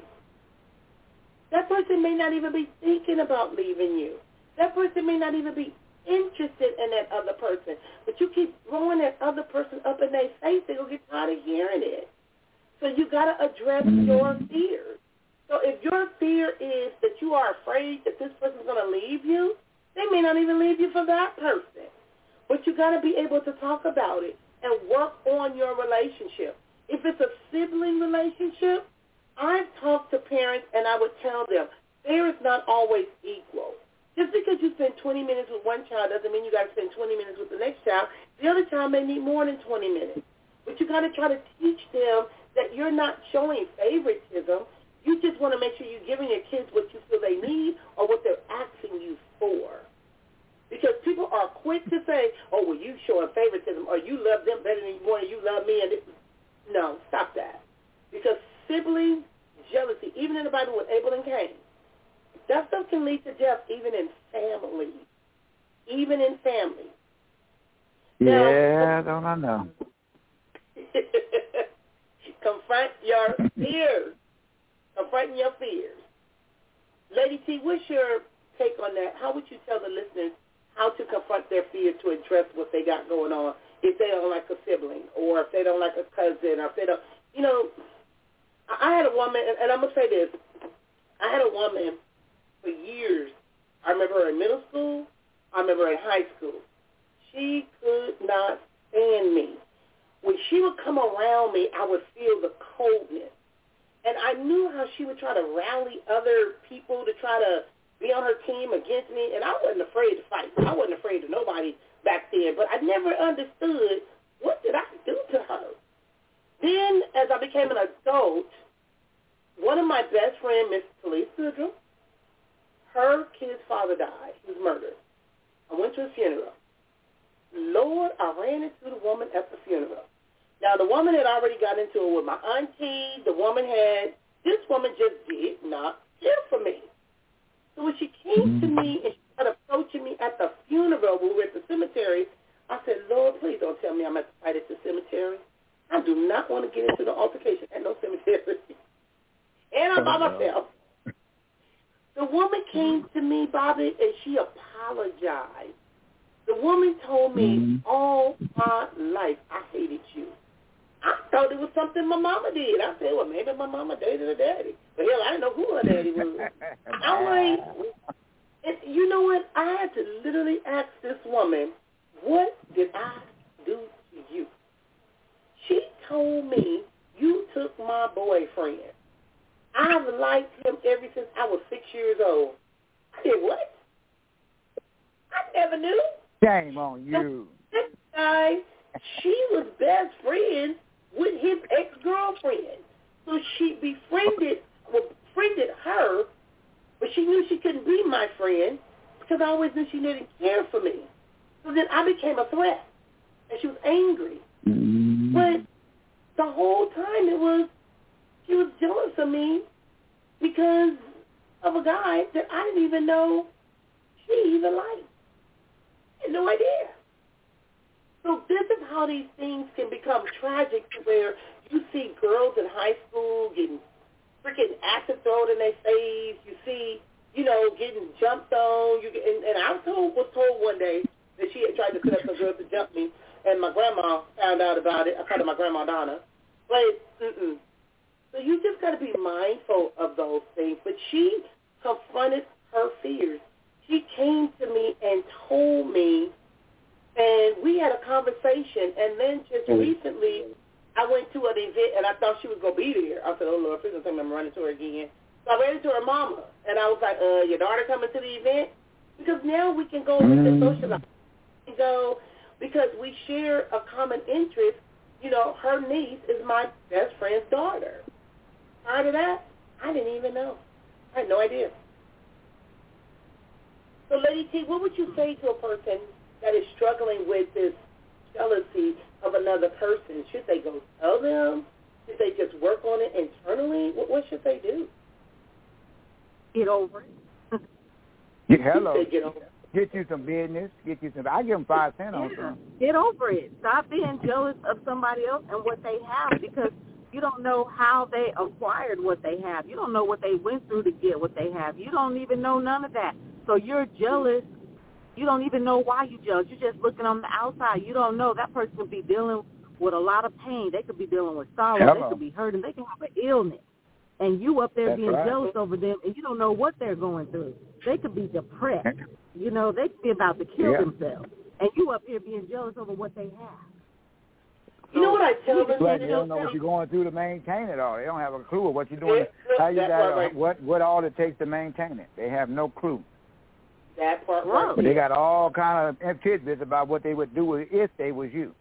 That person may not even be thinking about leaving you. That person may not even be interested in that other person. But you keep throwing that other person up in their face, they're going to get tired of hearing it. So you got to address your fears. So if your fear is that you are afraid that this person's going to leave you, they may not even leave you for that person. But you got to be able to talk about it and work on your relationship. If it's a sibling relationship, I've talked to parents and I would tell them, fear is not always equal. Just because you spend twenty minutes with one child doesn't mean you got to spend twenty minutes with the next child. The other child may need more than twenty minutes. But you got to try to teach them that you're not showing favoritism. You just want to make sure you're giving your kids what you feel they need or what they're asking you for. Because people are quick to say, oh, well, you showing favoritism or you love them better than you want or you love me. And it, no, stop that. Because sibling jealousy, even in the Bible with Abel and Cain, that stuff can lead to death even in family. Even in family. Yeah, now, don't I know. Confront your fears. Confronting your fears. Lady T, what's your take on that? How would you tell the listeners how to confront their fears to address what they got going on if they don't like a sibling or if they don't like a cousin or if they don't, you know, I had a woman, and I'm going to say this, I had a woman for years. I remember her in middle school. I remember her in high school. She could not stand me. When she would come around me, I would feel the coldness. And I knew how she would try to rally other people to try to be on her team against me. And I wasn't afraid to fight. I wasn't afraid of nobody back then. But I never understood, what did I do to her? Then, as I became an adult, one of my best friends, Miss Talise Goodrum, her kid's father died. He was murdered. I went to a funeral. Lord, I ran into the woman at the funeral. Now, the woman had already got into it with my auntie. The woman had, this woman just did not care for me. So when she came to me and she started approaching me at the funeral when we were at the cemetery, I said, Lord, please don't tell me I'm at the fight at the cemetery. I do not want to get into the altercation at no cemetery. And I'm by myself. The woman came to me, Bobby, and she apologized. The woman told me all my life, I hated you. I thought it was something my mama did. I said, well, maybe my mama dated her daddy. But hell, I didn't know who daddy would. I'm like, and you know what? I had to literally ask this woman, what did I do to you? She told me, you took my boyfriend. I've liked him ever since I was six years old. I said, what? I never knew. Shame on you. This guy, she was best friends with his ex-girlfriend. So she befriended, well, befriended her, but she knew she couldn't be my friend because I always knew she didn't care for me. So then I became a threat, and she was angry. Mm-hmm. But the whole time it was, she was jealous of me because of a guy that I didn't even know she even liked. I had no idea. So this is how these things can become tragic, to where you see girls in high school getting freaking acid thrown in their face. You see, you know, getting jumped on. You get, and, and I was told, was told one day that she had tried to set up some girls to jump me, and my grandma found out about it. I called her my grandma Donna. But, mm-mm. So you just got to be mindful of those things. But she confronted her fears. She came to me and told me, and we had a conversation, and then just mm-hmm. recently I went to an event, and I thought she was going to be there. I said, oh, Lord, please don't tell me I'm running to her again. So I ran into her mama, and I was like, uh, your daughter coming to the event? Because now we can go mm-hmm. with the socialize. We can go because we share a common interest. You know, her niece is my best friend's daughter. Prior to that, I didn't even know. I had no idea. So, Lady T, what would you say to a person that is struggling with this jealousy of another person? Should they go tell them? Should they just work on it internally? What, what should they do? Get over it. Yeah, hello. Get, over get you some business. Get you some. I give them five cents on yeah. something. Get over it. Stop being jealous of somebody else and what they have, because you don't know how they acquired what they have. You don't know what they went through to get what they have. You don't even know none of that. So you're jealous. You don't even know why you're jealous. You're just looking on the outside. You don't know that person could be dealing with a lot of pain. They could be dealing with sorrow. Hello. They could be hurting. They can have an illness. And you up there That's being right. jealous over them, and you don't know what they're going through. They could be depressed. You know, they could be about to kill yeah. themselves. And you up here being jealous over what they have. You know what I tell them? Like they don't know what you're going through to maintain it all. They don't have a clue of what you're doing. How you got right. what what all it takes to maintain it. They have no clue. That part right. But they got all kind of tidbits about what they would do if they was you.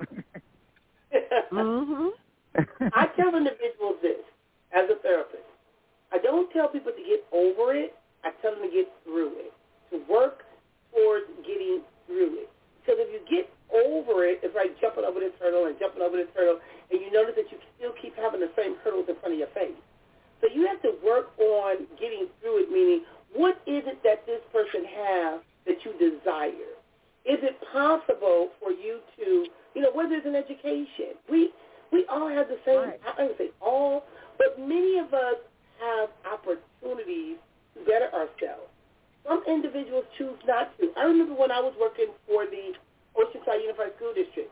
mm-hmm. I tell individuals this as a therapist. I don't tell people to get over it. I tell them to get through it, to work towards getting through it. Because if you get over it, it's like jumping over this hurdle and jumping over this hurdle, and you notice that you still keep having the same hurdles in front of your face. So you have to work on getting through it, meaning what is it that this person has that you desire? Is it possible for you to, you know, whether it's an education, we we all have the same, right. I would say all, but many of us have opportunities to better ourselves. Some individuals choose not to. I remember when I was working for the Oceanside Unified School District,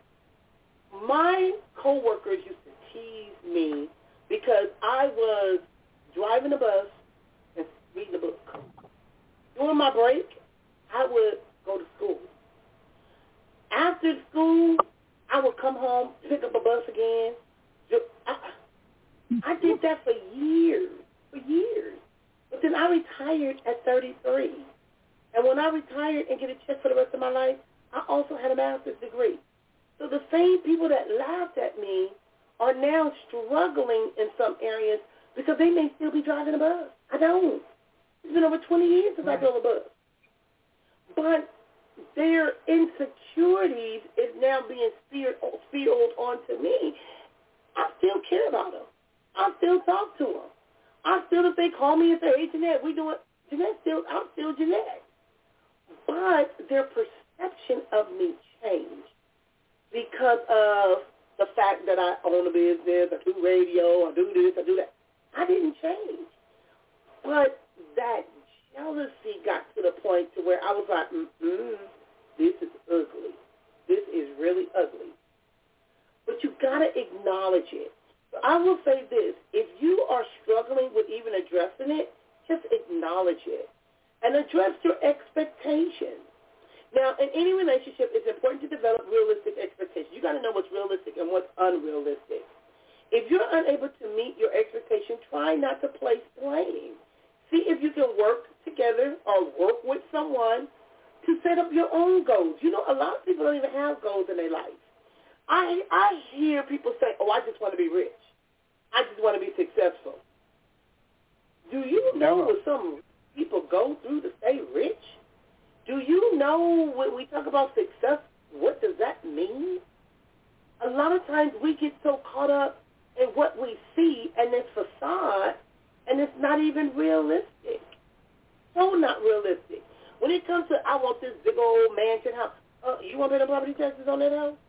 my coworkers used to tease me because I was driving a bus and reading a book. During my break, I would go to school. After school, I would come home, pick up a bus again. I, I did that for years, for years. But then I retired at thirty-three. And when I retired and get a check for the rest of my life, I also had a master's degree. So the same people that laughed at me are now struggling in some areas because they may still be driving a bus. I don't. It's been over twenty years since right. I drove a bus. But their insecurities is now being spewed, spewed onto me. I still care about them. I still talk to them. I still, if they call me and say, hey, Jeanette, we doing, Jeanette still, I'm still Jeanette. But their perception of me changed because of the fact that I own a business, I do radio, I do this, I do that. I didn't change. But that jealousy got to the point to where I was like, mm-mm, this is ugly. This is really ugly. But you got to acknowledge it. So I will say this. If you are struggling with even addressing it, just acknowledge it and address your expectations. Now, in any relationship, it's important to develop realistic expectations. You got to know what's realistic and what's unrealistic. If you're unable to meet your expectation, try not to place blame. See if you can work together or work with someone to set up your own goals. You know, a lot of people don't even have goals in their life. I I hear people say, oh, I just want to be rich. I just want to be successful. Do you know what some people go through to stay rich? Do you know when we talk about success, what does that mean? A lot of times we get so caught up in what we see and this facade, and it's not even realistic. So not realistic. When it comes to, I want this big old mansion house, uh, you want to pay the property taxes on that house?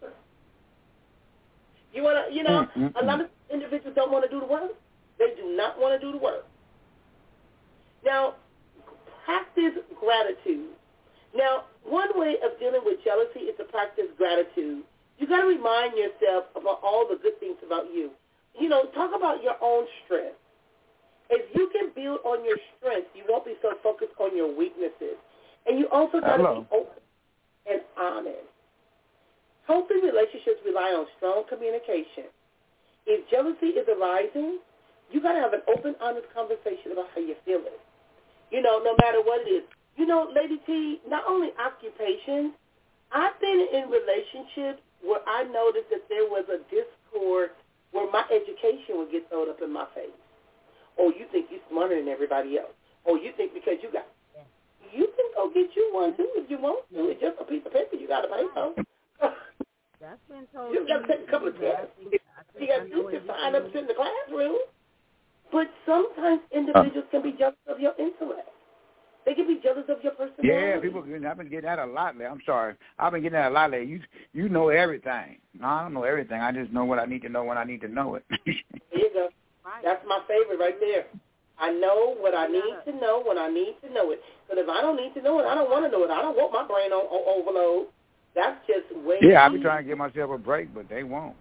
You want to, you know, mm-hmm. a lot of individuals don't want to do the work. They do not want to do the work. Now, practice gratitude. Now, one way of dealing with jealousy is to practice gratitude. You got to remind yourself about all the good things about you. You know, talk about your own strength. If you can build on your strengths, you won't be so focused on your weaknesses. And you also got to be open and honest. Healthy relationships rely on strong communication. If jealousy is arising, you got to have an open, honest conversation about how you're feeling. You know, no matter what it is. You know, Lady T, not only occupation, I've been in relationships where I noticed that there was a discord where my education would get thrown up in my face. Oh, you think you're smarter than everybody else. Oh, you think because you got, you can go get you one too if you want to. It's just a piece of paper you got to pay for. That's been told. You got to take a couple of tests. You got to just sign up, sit in the classroom. But sometimes individuals can be jealous of your intellect. They can be jealous of your personality. Yeah, people. I've been getting that a lot lately. I'm sorry. I've been getting that a lot lately. You, you know everything. No, I don't know everything. I just know what I need to know when I need to know it. There you go. That's my favorite right there. I know what I need to know when I need to know it. But if I don't need to know it, I don't want to know it. I don't want my brain on, on overload. That's just way. Yeah, I've been trying to give myself a break, but they won't.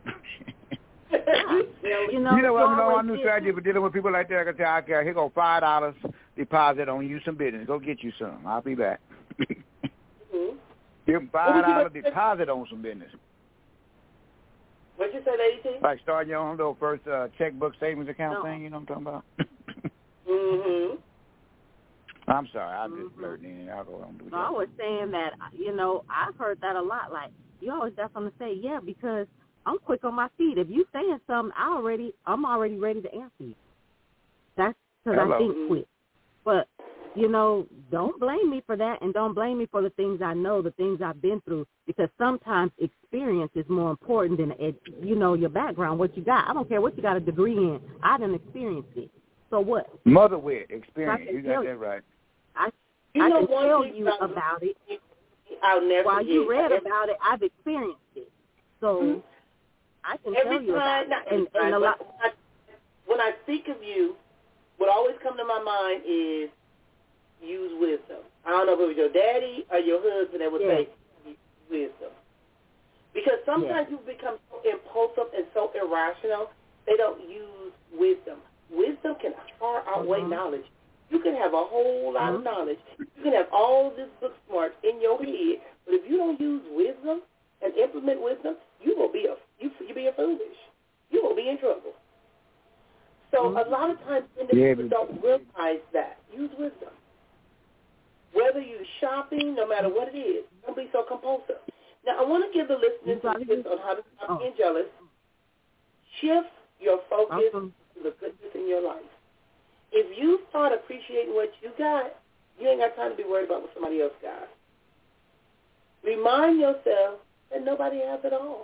you know, you know what? I know my new strategy for dealing with people like that. I can tell, I can, here go five dollars deposit on you some business. Go get you some. I'll be back. mm-hmm. Give them five dollars deposit on some business. What'd you say, Lady T? Like starting your own little first uh, checkbook savings account no. thing. You know what I'm talking about? mhm. I'm sorry. I'm mm-hmm. just flirting. I'll go on. No, I was saying that, you know, I've heard that a lot. Like, you always got something to say, yeah, because I'm quick on my feet. If you saying something, I already, I'm already ready to answer you. That's because I think quick. But, you know, don't blame me for that, and don't blame me for the things I know, the things I've been through, because sometimes experience is more important than, you know, your background, what you got. I don't care what you got a degree in. I didn't experience it. So what? Mother wit, experience. You got that right. I, you I know, can tell you about, about it. I'll never While you read every, about it, I've experienced it. So mm-hmm. I can every tell you time, about it. And, and when, a lot, I, when I speak of you, what always comes to my mind is use wisdom. I don't know if it was your daddy or your husband that would yeah. say use wisdom. Because sometimes yeah. you become so impulsive and so irrational, they don't use wisdom. Wisdom can far outweigh mm-hmm. knowledge. You can have a whole lot mm-hmm. of knowledge. You can have all this book smart in your head, but if you don't use wisdom and implement wisdom, you will be a you you be a foolish. You will be in trouble. So mm-hmm. a lot of times individuals yeah, don't realize that. Use wisdom. Whether you're shopping, no matter what it is, don't be so compulsive. Now, I want to give the listeners some tips on how to stop oh. being jealous. Shift your focus awesome. to the goodness in your life. If you start appreciating what you got, you ain't got time to be worried about what somebody else got. Remind yourself that nobody has it all.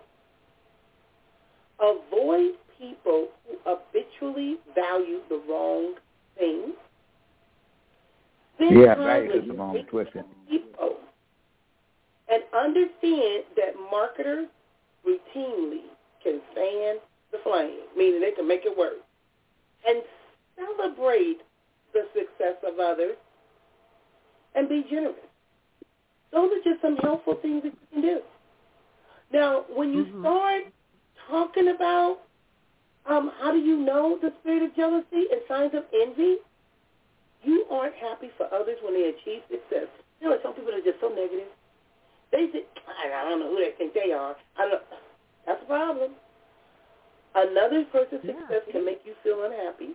Avoid people who habitually value the wrong things. Spend yeah, time value is the wrong twisting. People. And understand that marketers routinely can fan the flame, meaning they can make it work. And celebrate the success of others and be generous. Those are just some helpful things that you can do. Now, when you mm-hmm. start talking about um, how do you know the spirit of jealousy and signs of envy, you aren't happy for others when they achieve success. You know, some people are just so negative. They say, I don't know who they think they are. I don't. That's a problem. Another person's yeah. success can make you feel unhappy.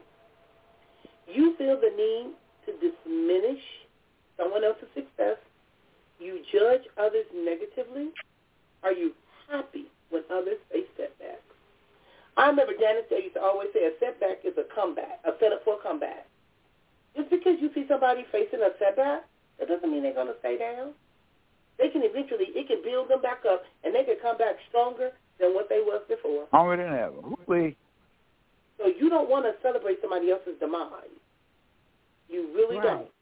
You feel the need to diminish someone else's success. You judge others negatively. Are you happy when others face setbacks? I remember Janice Day used to always say a setback is a comeback, a setup for a comeback. Just because you see somebody facing a setback, that doesn't mean they're going to stay down. They can eventually, it can build them back up, and they can come back stronger than what they was before. Longer than ever. We. So you don't want to celebrate somebody else's demise. You really right. don't.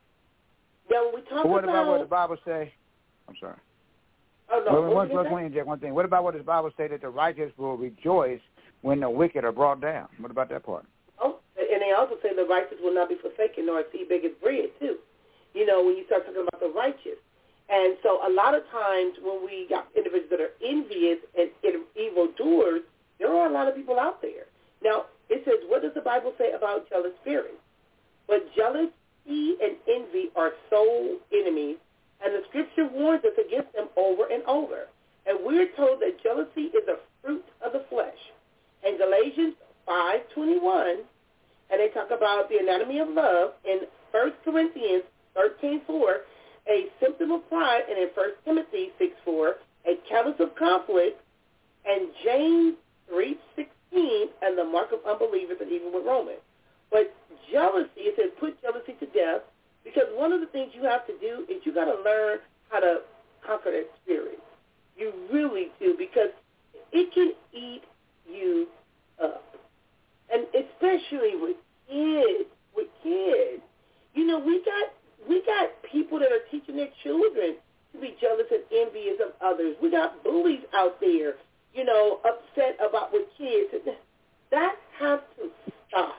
Now, when we talk but what about... about what the Bible say? I'm sorry. Oh, no. Well, one, one, one, one thing. What about what does the Bible say that the righteous will rejoice when the wicked are brought down? What about that part? Oh, and they also say the righteous will not be forsaken, nor see beggars bread, too. You know, when you start talking about the righteous. And so a lot of times when we got individuals that are envious and evildoers, there are a lot of people out there. Now, it says, what does the Bible say about jealous spirits? But jealousy and envy are soul enemies, and the Scripture warns us against them over and over. And we're told that jealousy is a fruit of the flesh. In Galatians five twenty-one, and they talk about the anatomy of love, in First Corinthians thirteen four, a symptom of pride, and in First Timothy six four, a catalyst of conflict, and James three sixteen, and the mark of unbelievers, and even with Romans. But jealousy, it says put jealousy to death, because one of the things you have to do is you got to learn how to conquer that spirit. You really do, because it can eat you up. And especially with kids, with kids. You know, we got we got people that are teaching their children to be jealous and envious of others. We got bullies out there, you know, upset about with kids. That has to stop.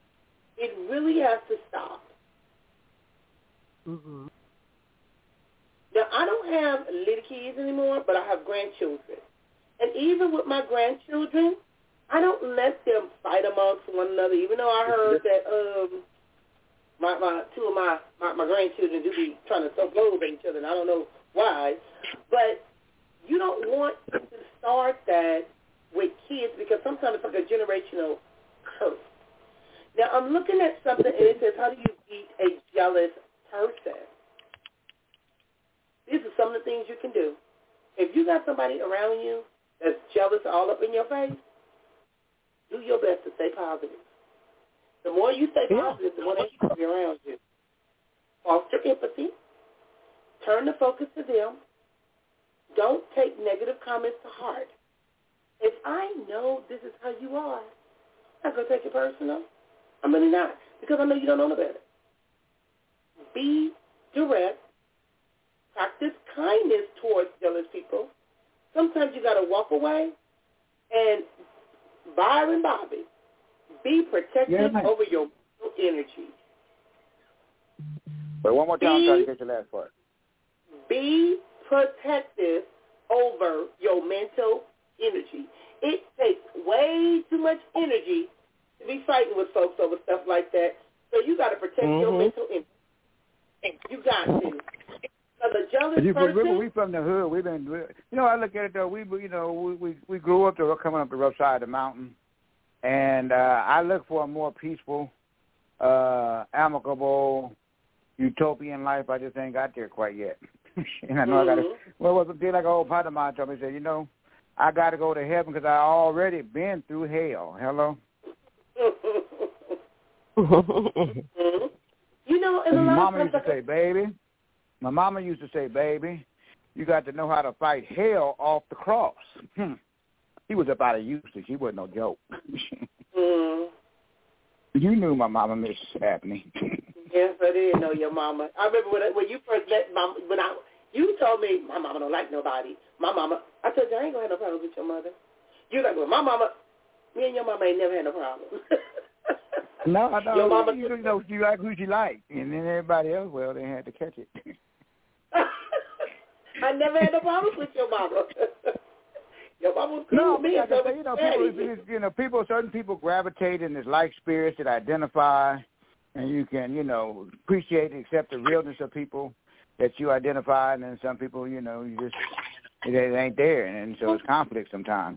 It really has to stop. Mm-hmm. Now, I don't have little kids anymore, but I have grandchildren. And even with my grandchildren, I don't let them fight amongst one another, even though I heard that um, my, my two of my, my, my grandchildren do be trying to throw blows at each other, and I don't know why. But you don't want to start that with kids, because sometimes it's like a generational curse. Now, I'm looking at something, and it says, how do you beat a jealous person? These are some of the things you can do. If you got somebody around you that's jealous all up in your face, do your best to stay positive. The more you stay positive, the more they can be around you. Foster empathy. Turn the focus to them. Don't take negative comments to heart. If I know this is how you are, I'm not going to take it personal. I'm really not, because I know you don't know no better. Be direct. Practice kindness towards jealous people. Sometimes you got to walk away. And Byron Bobby, be protective yeah, over your energy. But one more time, be, I'm trying to get your last part. Be protective over your mental energy. It takes way too much energy to be fighting with folks over stuff like that. So you got to protect mm-hmm. your mental energy. You got to. So the jealous you, person. Remember, we from the hood. We've been, you know, I look at it though. We, you know, we we, we grew up to coming up the rough side of the mountain, and uh, I look for a more peaceful, uh, amicable, utopian life. I just ain't got there quite yet. And I know mm-hmm. I got to. Well, it was a like an old partner of mine told me, said, you know, I got to go to heaven because I already been through hell. Hello. mm-hmm. You know, and, and a lot Mama of used to say, baby. My mama used to say, baby, you got to know how to fight hell off the cross. Hmm. He was about a usage. He wasn't no joke. mm. You knew my mama, Miss Abney. Yes, I did know your mama. I remember when, I, when you first met mama, when I, you told me my mama don't like nobody. My mama, I told you I ain't going to have no problems with your mother. You like, well, my mama, me and your mama ain't never had no problem. No, I know. Your mama, you know, you like who she liked, and then everybody else, well, they had to catch it. I never had no problems with your mama. Your mama was cool no, with me. Like I say, you know, people, you know, people, certain people gravitate in this like spirits that identify and you can, you know, appreciate and accept the realness of people that you identify, and then some people, you know, you just, it, it ain't there, and, and so it's conflict sometimes.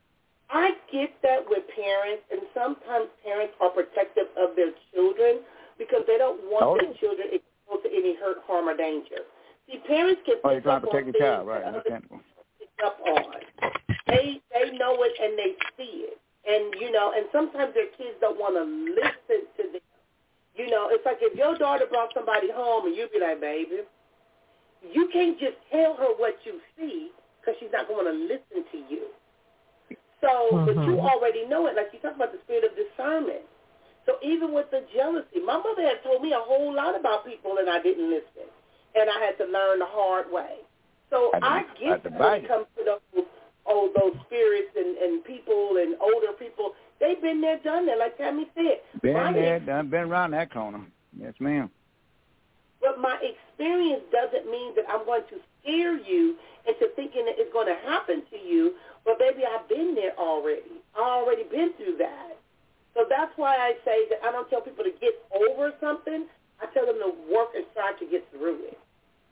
I get that with parents, and sometimes parents are protective of their children because they don't want oh. their children exposed to any hurt, harm, or danger. See, parents can oh, pick you're up trying to protect on your child, things right? that others pick up on. They they know it and they see it, and you know, and sometimes their kids don't want to listen to them. You know, it's like if your daughter brought somebody home and you'd be like, baby, you can't just tell her what you see because she's not going to listen to you. So, mm-hmm. but you already know it. Like you talk about the spirit of discernment. So even with the jealousy, my mother had told me a whole lot about people and I didn't listen. And I had to learn the hard way. So I, I get that when it comes to those, oh, those spirits and, and people and older people, they've been there, done that, like Tammy said. Been my there, ex- done, been around that corner. Yes, ma'am. But my experience doesn't mean that I'm going to scare you into thinking that it's going to happen to you. But, baby, I've been there already. I've already been through that. So that's why I say that I don't tell people to get over something. I tell them to work and strive to get through it.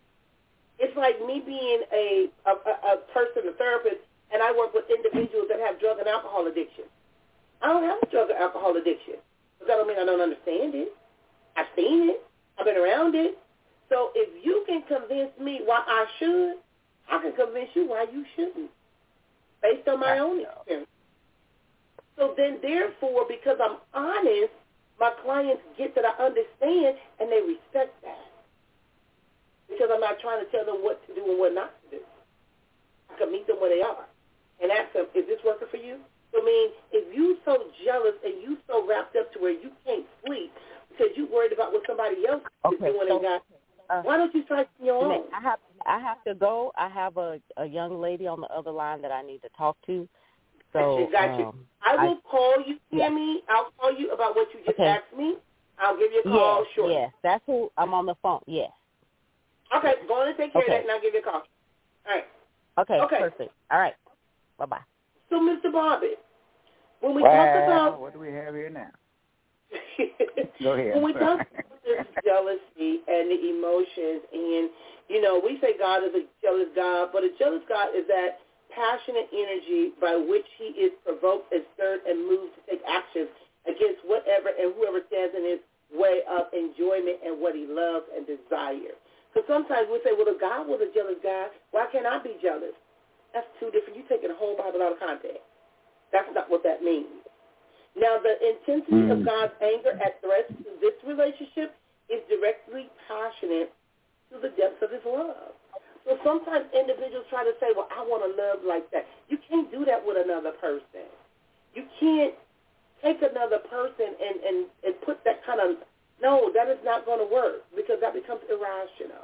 It's like me being a, a, a person, a therapist, and I work with individuals that have drug and alcohol addiction. I don't have a drug or alcohol addiction. But that don't mean I don't understand it. I've seen it. I've been around it. So if you can convince me why I should, I can convince you why you shouldn't, based on my own experience. So then, therefore, because I'm honest, my clients get that I understand, and they respect that. Because I'm not trying to tell them what to do and what not to do. I can meet them where they are and ask them, is this working for you? So, I mean, if you so jealous and you so wrapped up to where you can't sleep because you worried about what somebody else is okay, doing so, and got, uh, why don't you try your own? I have, I have to go. I have a, a young lady on the other line that I need to talk to. So, got you. Um, I will I, call you, Tammy. Yeah. I'll call you about what you just okay. asked me. I'll give you a call yes, shortly. Yes, that's who I'm on the phone. Yes. Okay, go on and take care okay. of that, and I'll give you a call. All right. Okay, okay. perfect. All right. Bye-bye. So, Mister Bobby, when we well, talk about... what do we have here now? Go ahead. When we talk about this jealousy and the emotions, and, you know, we say God is a jealous God, but a jealous God is that passionate energy by which he is provoked and stirred and moved to take action against whatever and whoever stands in his way of enjoyment and what he loves and desires. So sometimes we say, well, if God was a jealous God, why can't I be jealous? That's two different. You're taking the whole Bible out of context. That's not what that means. Now, the intensity of God's anger at threats to this relationship is directly passionate to the depths of his love. So sometimes individuals try to say, well, I want to love like that. You can't do that with another person. You can't take another person and, and, and put that kind of, no, that is not going to work because that becomes irrational.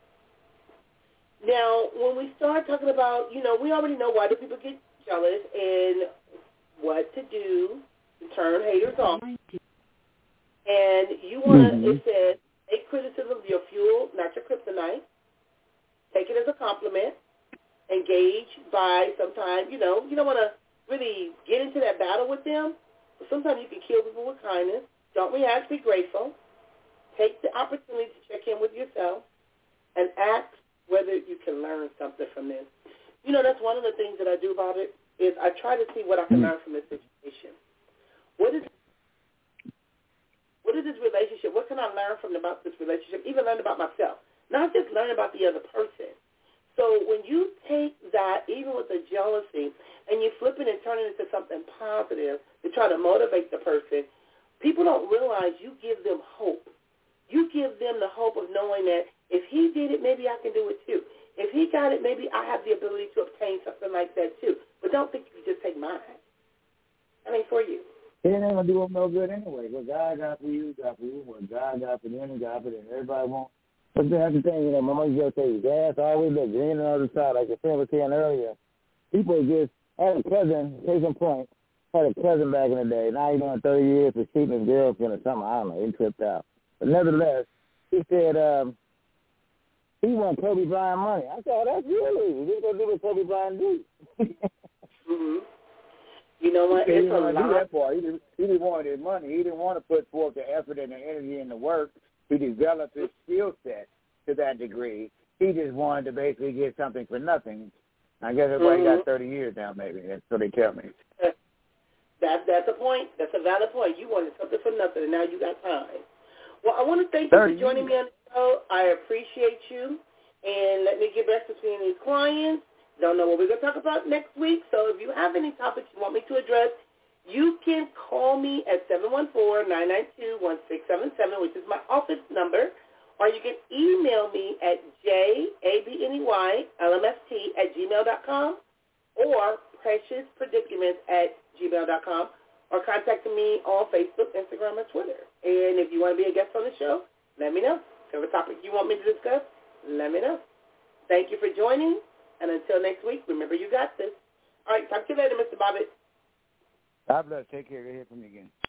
Now, when we start talking about, you know, we already know why do people get jealous and what to do to turn haters off. And you want to, mm-hmm. it says, make criticism your fuel, not your kryptonite. Take it as a compliment. Engage by sometimes, you know, you don't want to really get into that battle with them. But sometimes you can kill people with kindness. Don't react, be grateful. Take the opportunity to check in with yourself and ask whether you can learn something from this. You know, that's one of the things that I do about it is I try to see what I can learn from this situation. What is what is this relationship? What can I learn from about this relationship? Even learn about myself. Not just learn about the other person. So when you take that, even with the jealousy, and you flip it and turn it into something positive to try to motivate the person, people don't realize you give them hope. You give them the hope of knowing that if he did it, maybe I can do it too. If he got it, maybe I have the ability to obtain something like that too. But don't think you can just take mine. I mean, for you. It ain't going to do them no good anyway. What God got for you, got for you. What God got for them, God for them. Everybody wants. But that's the thing, you know, my mom used to say, gas always the green on the other side, like the friend was saying earlier. People just had a cousin, case in point, had a cousin back in the day. Now he's doing thirty years for cheating his girlfriend or something. I don't know. He tripped out. But nevertheless, he said um, he won Kobe Bryant money. I said, oh, that's really. What are going to do what Kobe Bryant do? mm-hmm. You know what? He It's didn't a want to do lot. that part. He didn't, he didn't want his money. He didn't want to put forth the effort and the energy and the work to develop his skill set to that degree. He just wanted to basically get something for nothing. I guess that's why mm-hmm. he got thirty years now, maybe. That's what they tell me. That, that's a point. That's a valid point. You wanted something for nothing, and now you got time. Well, I want to thank you for joining me on the show. I appreciate you. And let me get back to seeing these clients. Don't know what we're going to talk about next week. So if you have any topics you want me to address, you can call me at seven one four, nine nine two, one six seven seven, which is my office number. Or you can email me at J A B N E Y L M S T at gmail dot com or Precious Predicaments at gmail dot com, or contact me on Facebook, Instagram, or Twitter. And if you want to be a guest on the show, let me know. If you have a topic you want me to discuss, let me know. Thank you for joining, and until next week, remember you got this. All right, talk to you later, Mister Bobbitt. God bless. Take care. We'll hear from you again.